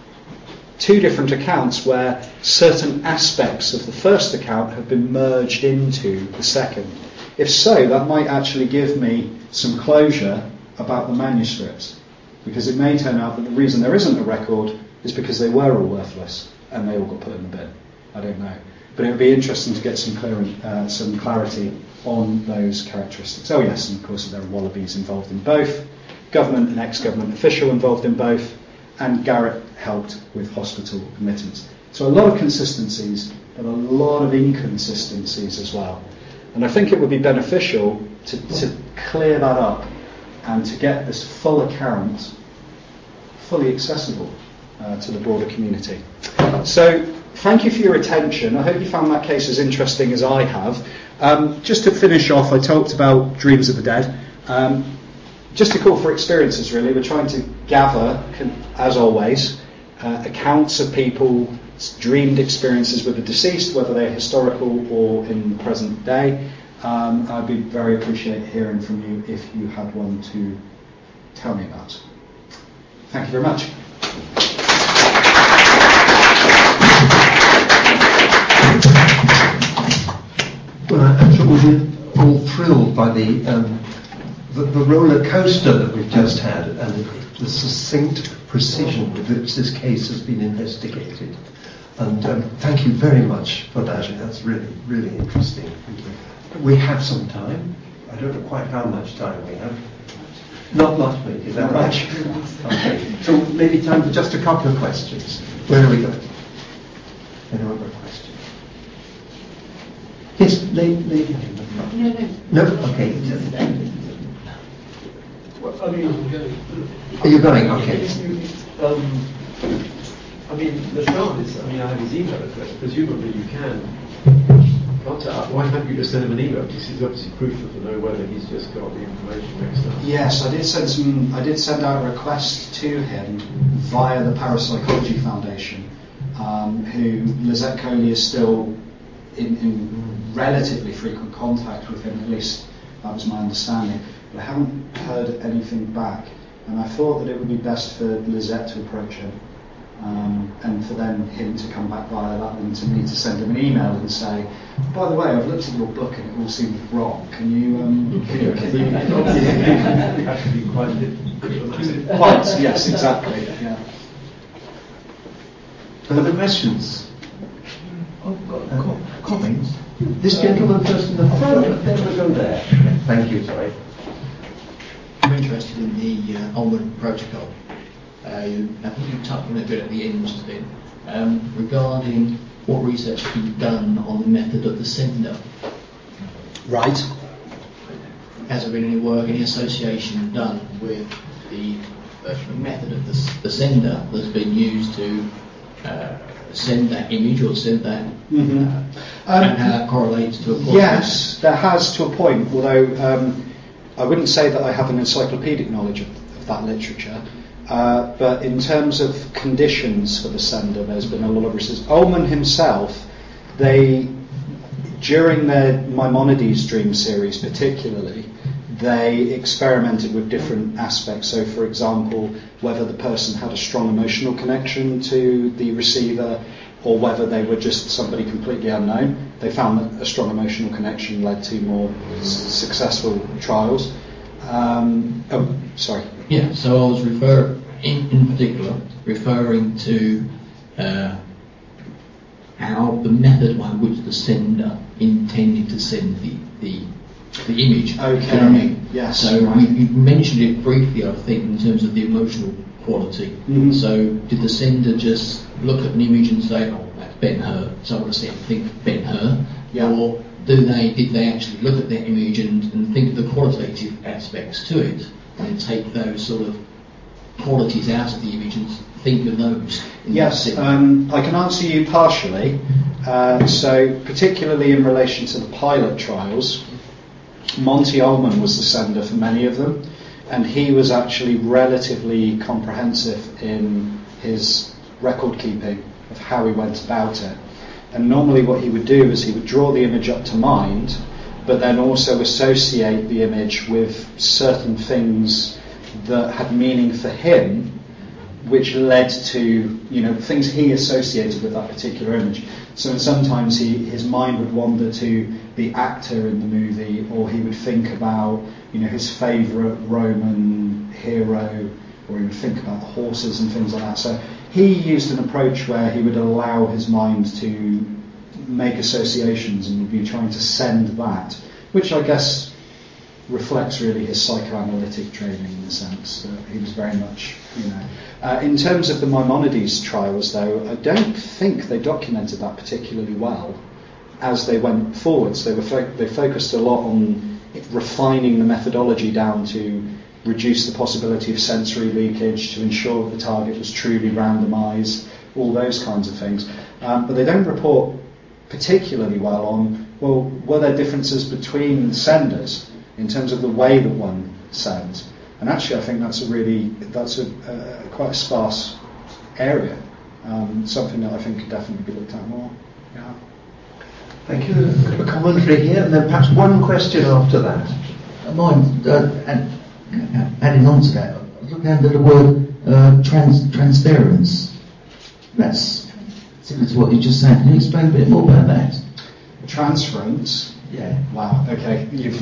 two different accounts where certain aspects of the first account have been merged into the second? If so, that might actually give me some closure about the manuscripts, because it may turn out that the reason there isn't a record is because they were all worthless and they all got put in the bin. I don't know. But it would be interesting to get some, clear, uh, some clarity on those characteristics. Oh yes, and of course there are wallabies involved in both, government and ex-government official involved in both, and Garrett helped with hospital admittance. So a lot of consistencies, but a lot of inconsistencies as well. And I think it would be beneficial to, to clear that up and to get this full account fully accessible uh, to the broader community. So thank you for your attention. I hope you found that case as interesting as I have. Um, just to finish off, I talked about Dreams of the Dead. Um, just a call for experiences, really. We're trying to gather, as always, uh, accounts of people's dreamed experiences with the deceased, whether they're historical or in the present day. Um, I'd be very appreciate hearing from you if you had one to tell me about. Thank you very much. Well, I'm sure we're all thrilled by the, um, the the roller coaster that we've just had, and the succinct precision with which this case has been investigated. And um, thank you very much for that. That's really, really interesting. Thank you. We have some time. I don't know quite how much time we have. Not much, maybe. Is that right? Okay. So maybe time for just a couple of questions. Where are we going? Any other questions? Yes, lady, lady in the front. No, no. No? Okay. Well, I mean, I'm going. Are you going? Okay. Um, I mean, Leshan is, I mean, I have his email address. Presumably you can contact. Why can't you just send him an email? This is obviously crucial to know whether he's just got the information next up. Yes, I did send some. I did send out a request to him via the Parapsychology Foundation, um, who Lizette Coley is still in, in relatively frequent contact with him. At least that was my understanding. But I haven't heard anything back, and I thought that it would be best for Lizette to approach him. Um, and for then him to come back via that, and to me to send him an email and say, by the way, I've looked at your book and it all seems wrong. Can you, um, can you, can you, It has to be quite diplomatic. quite, yes, exactly, yeah. Further questions? I've got co- comments. This gentleman first in the front, and then we'll go there. Thank you, sorry. I'm interested in the uh, Ullman Protocol. Uh, you, I think you touched on it a bit at the end, just a bit, um, regarding what research has been done on the method of the sender. Right. Has there been any work, any association done with the, uh, the method of the, the sender that's been used to uh, send that image or send that, Mhm. uh, Um, and how that correlates to a quality? Yes, there has to a point, although um, I wouldn't say that I have an encyclopedic knowledge of, of that literature. Uh, but in terms of conditions for the sender, there's been a lot of research. Ullman himself, they, during their Maimonides dream series particularly, they experimented with different aspects. So, for example, whether the person had a strong emotional connection to the receiver or whether they were just somebody completely unknown. They found that a strong emotional connection led to more s- successful trials. Um, oh, sorry. Yeah, so I was refer in, in particular referring to uh, how the method by which the sender intended to send the the, the image. Okay. You know what I mean? Yes. So Right. you, you mentioned it briefly, I think, in terms of the emotional quality. Mhm. So did the sender just look at an image and say, "Oh, that's Ben-Hur"? So I would have said, "Think Ben-Hur," Yeah. or do they did they actually look at that image and, and think of the qualitative aspects to it and take those sort of qualities out of the image and think of those? In Yes, the um, I can answer you partially. Uh, so, particularly in relation to the pilot trials, Monty Ullman was the sender for many of them, and he was actually relatively comprehensive in his record keeping of how he went about it. And normally what he would do is he would draw the image up to mind, but then also associate the image with certain things that had meaning for him, which led to, you know, things he associated with that particular image. So sometimes he, his mind would wander to the actor in the movie, or he would think about, you know, his favourite Roman hero, or he would think about the horses and things like that. So he used an approach where he would allow his mind to make associations and would be trying to send that, which I guess reflects really his psychoanalytic training in the sense that he was very much, you know. Uh, in terms of the Maimonides trials, though, I don't think they documented that particularly well as they went forwards. They were fo- they focused a lot on refining the methodology down to reduce the possibility of sensory leakage, to ensure that the target was truly randomised, all those kinds of things. Um, but they don't report particularly well on, well, were there differences between senders in terms of the way that one sends? And actually, I think that's a really, that's a, uh, quite a sparse area. Um, something that I think could definitely be looked at more. Yeah. Thank you. A commentary here, and then perhaps one question after that. Uh, Mine, uh, and, uh, adding on to that, I was looking under the word uh, trans, transference. That's similar to what you just said. Can you explain a bit more about that? Transference. Yeah. Wow. Okay. You've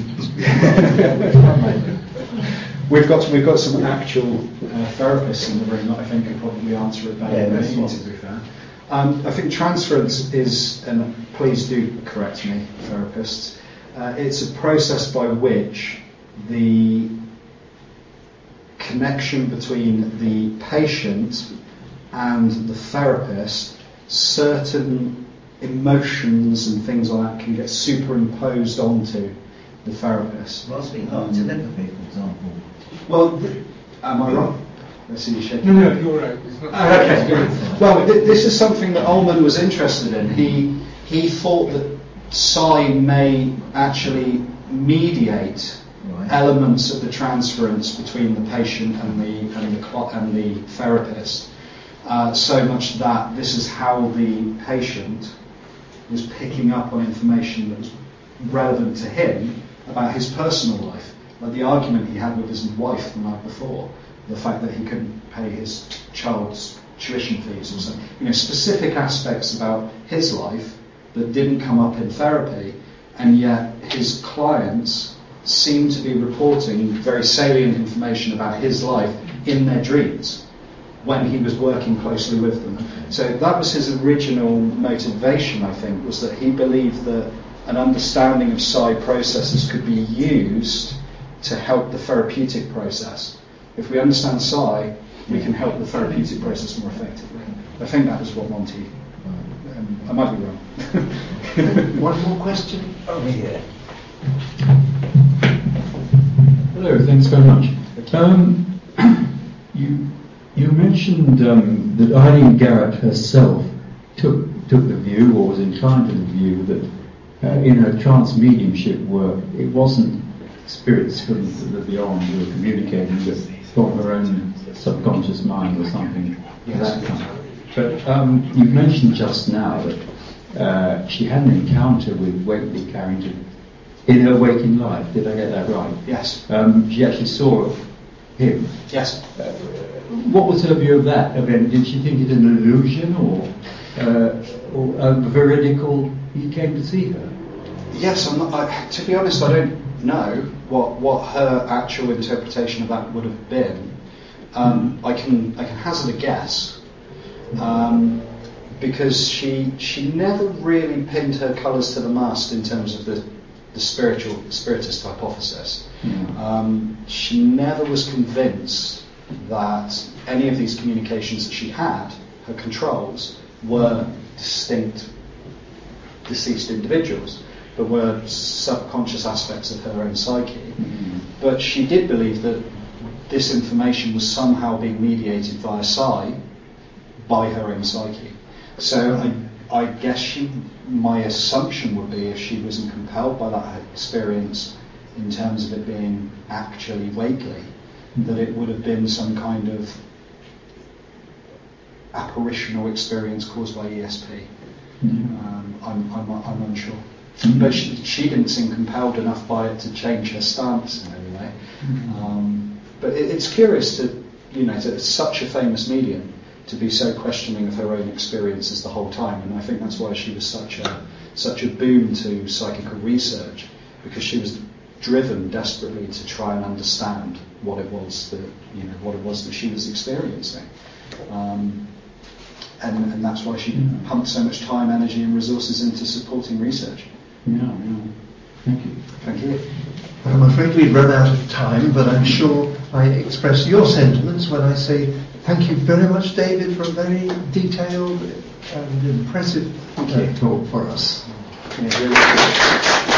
we've got we've got some actual uh, therapists in the room that I think could probably answer it better Yeah, than that's me. what- To be fair, um, I think transference is, and please do correct me, therapists. Uh, it's a process by which the connection between the patient and the therapist, certain emotions and things like that can get superimposed onto the therapist. Well, I was thinking Um, like telepathy, for example. Well, th- am I wrong? I see you shaking. No, no, you're right. It's not. Oh, okay. Well, th- this is something that Ullman was interested in. He he thought that psi may actually mediate Right. elements of the transference between the patient and the and the cl- and the therapist. Uh, so much that this is how the patient was picking up on information that was relevant to him about his personal life, like the argument he had with his wife the night before, the fact that he couldn't pay his child's tuition fees or something, you know, specific aspects about his life that didn't come up in therapy, and yet his clients seemed to be reporting very salient information about his life in their dreams when he was working closely with them. So that was his original motivation, I think, was that he believed that an understanding of psi processes could be used to help the therapeutic process. If we understand psi, we can help the therapeutic process more effectively. I think that was what Monty, um, I might be wrong. One more question over here. Hello, thanks very much. Um, you you mentioned um, that Eileen Garrett herself took took the view, or was inclined to the view, that uh, in her trance mediumship work, it wasn't spirits from the beyond who were communicating, but from her own subconscious mind or something of that kind. But um, you've mentioned just now that uh, she had an encounter with Whately Carrington in her waking life. Did I get that right? Yes. Um, she actually saw him. Yes. Uh, what was her view of that event? Did she think it an illusion, or, uh, or uh, veridical? He came to see her. Yes, I'm not, I, to be honest, I don't know what what her actual interpretation of that would have been. Um, I can I can hazard a guess, um, because she she never really pinned her colours to the mast in terms of the the spiritual spiritist hypothesis. Mm. Um, she never was convinced that any of these communications that she had, her controls, were distinct deceased individuals, but were subconscious aspects of her own psyche. Mm. But she did believe that this information was somehow being mediated via psi by her own psyche. So I, I guess she, my assumption would be, if she wasn't compelled by that experience in terms of it being actually Whately, that it would have been some kind of apparitional experience caused by E S P. Mm. Um, I'm, I'm, I'm unsure. Mm. But she, she didn't seem compelled enough by it to change her stance in any way. Mm. Um, but it, it's curious to, you know, to such a famous medium to be so questioning of her own experiences the whole time, and I think that's why she was such a such a boon to psychical research, because she was driven desperately to try and understand what it was that you know what it was that she was experiencing, um, and, and that's why she Yeah. pumped so much time, energy, and resources into supporting research. Yeah, yeah. Thank you. Thank you. I'm afraid we've run out of time, but I'm sure I express your sentiments when I say thank you very much, David, for a very detailed and impressive uh, talk for us. Yeah, really.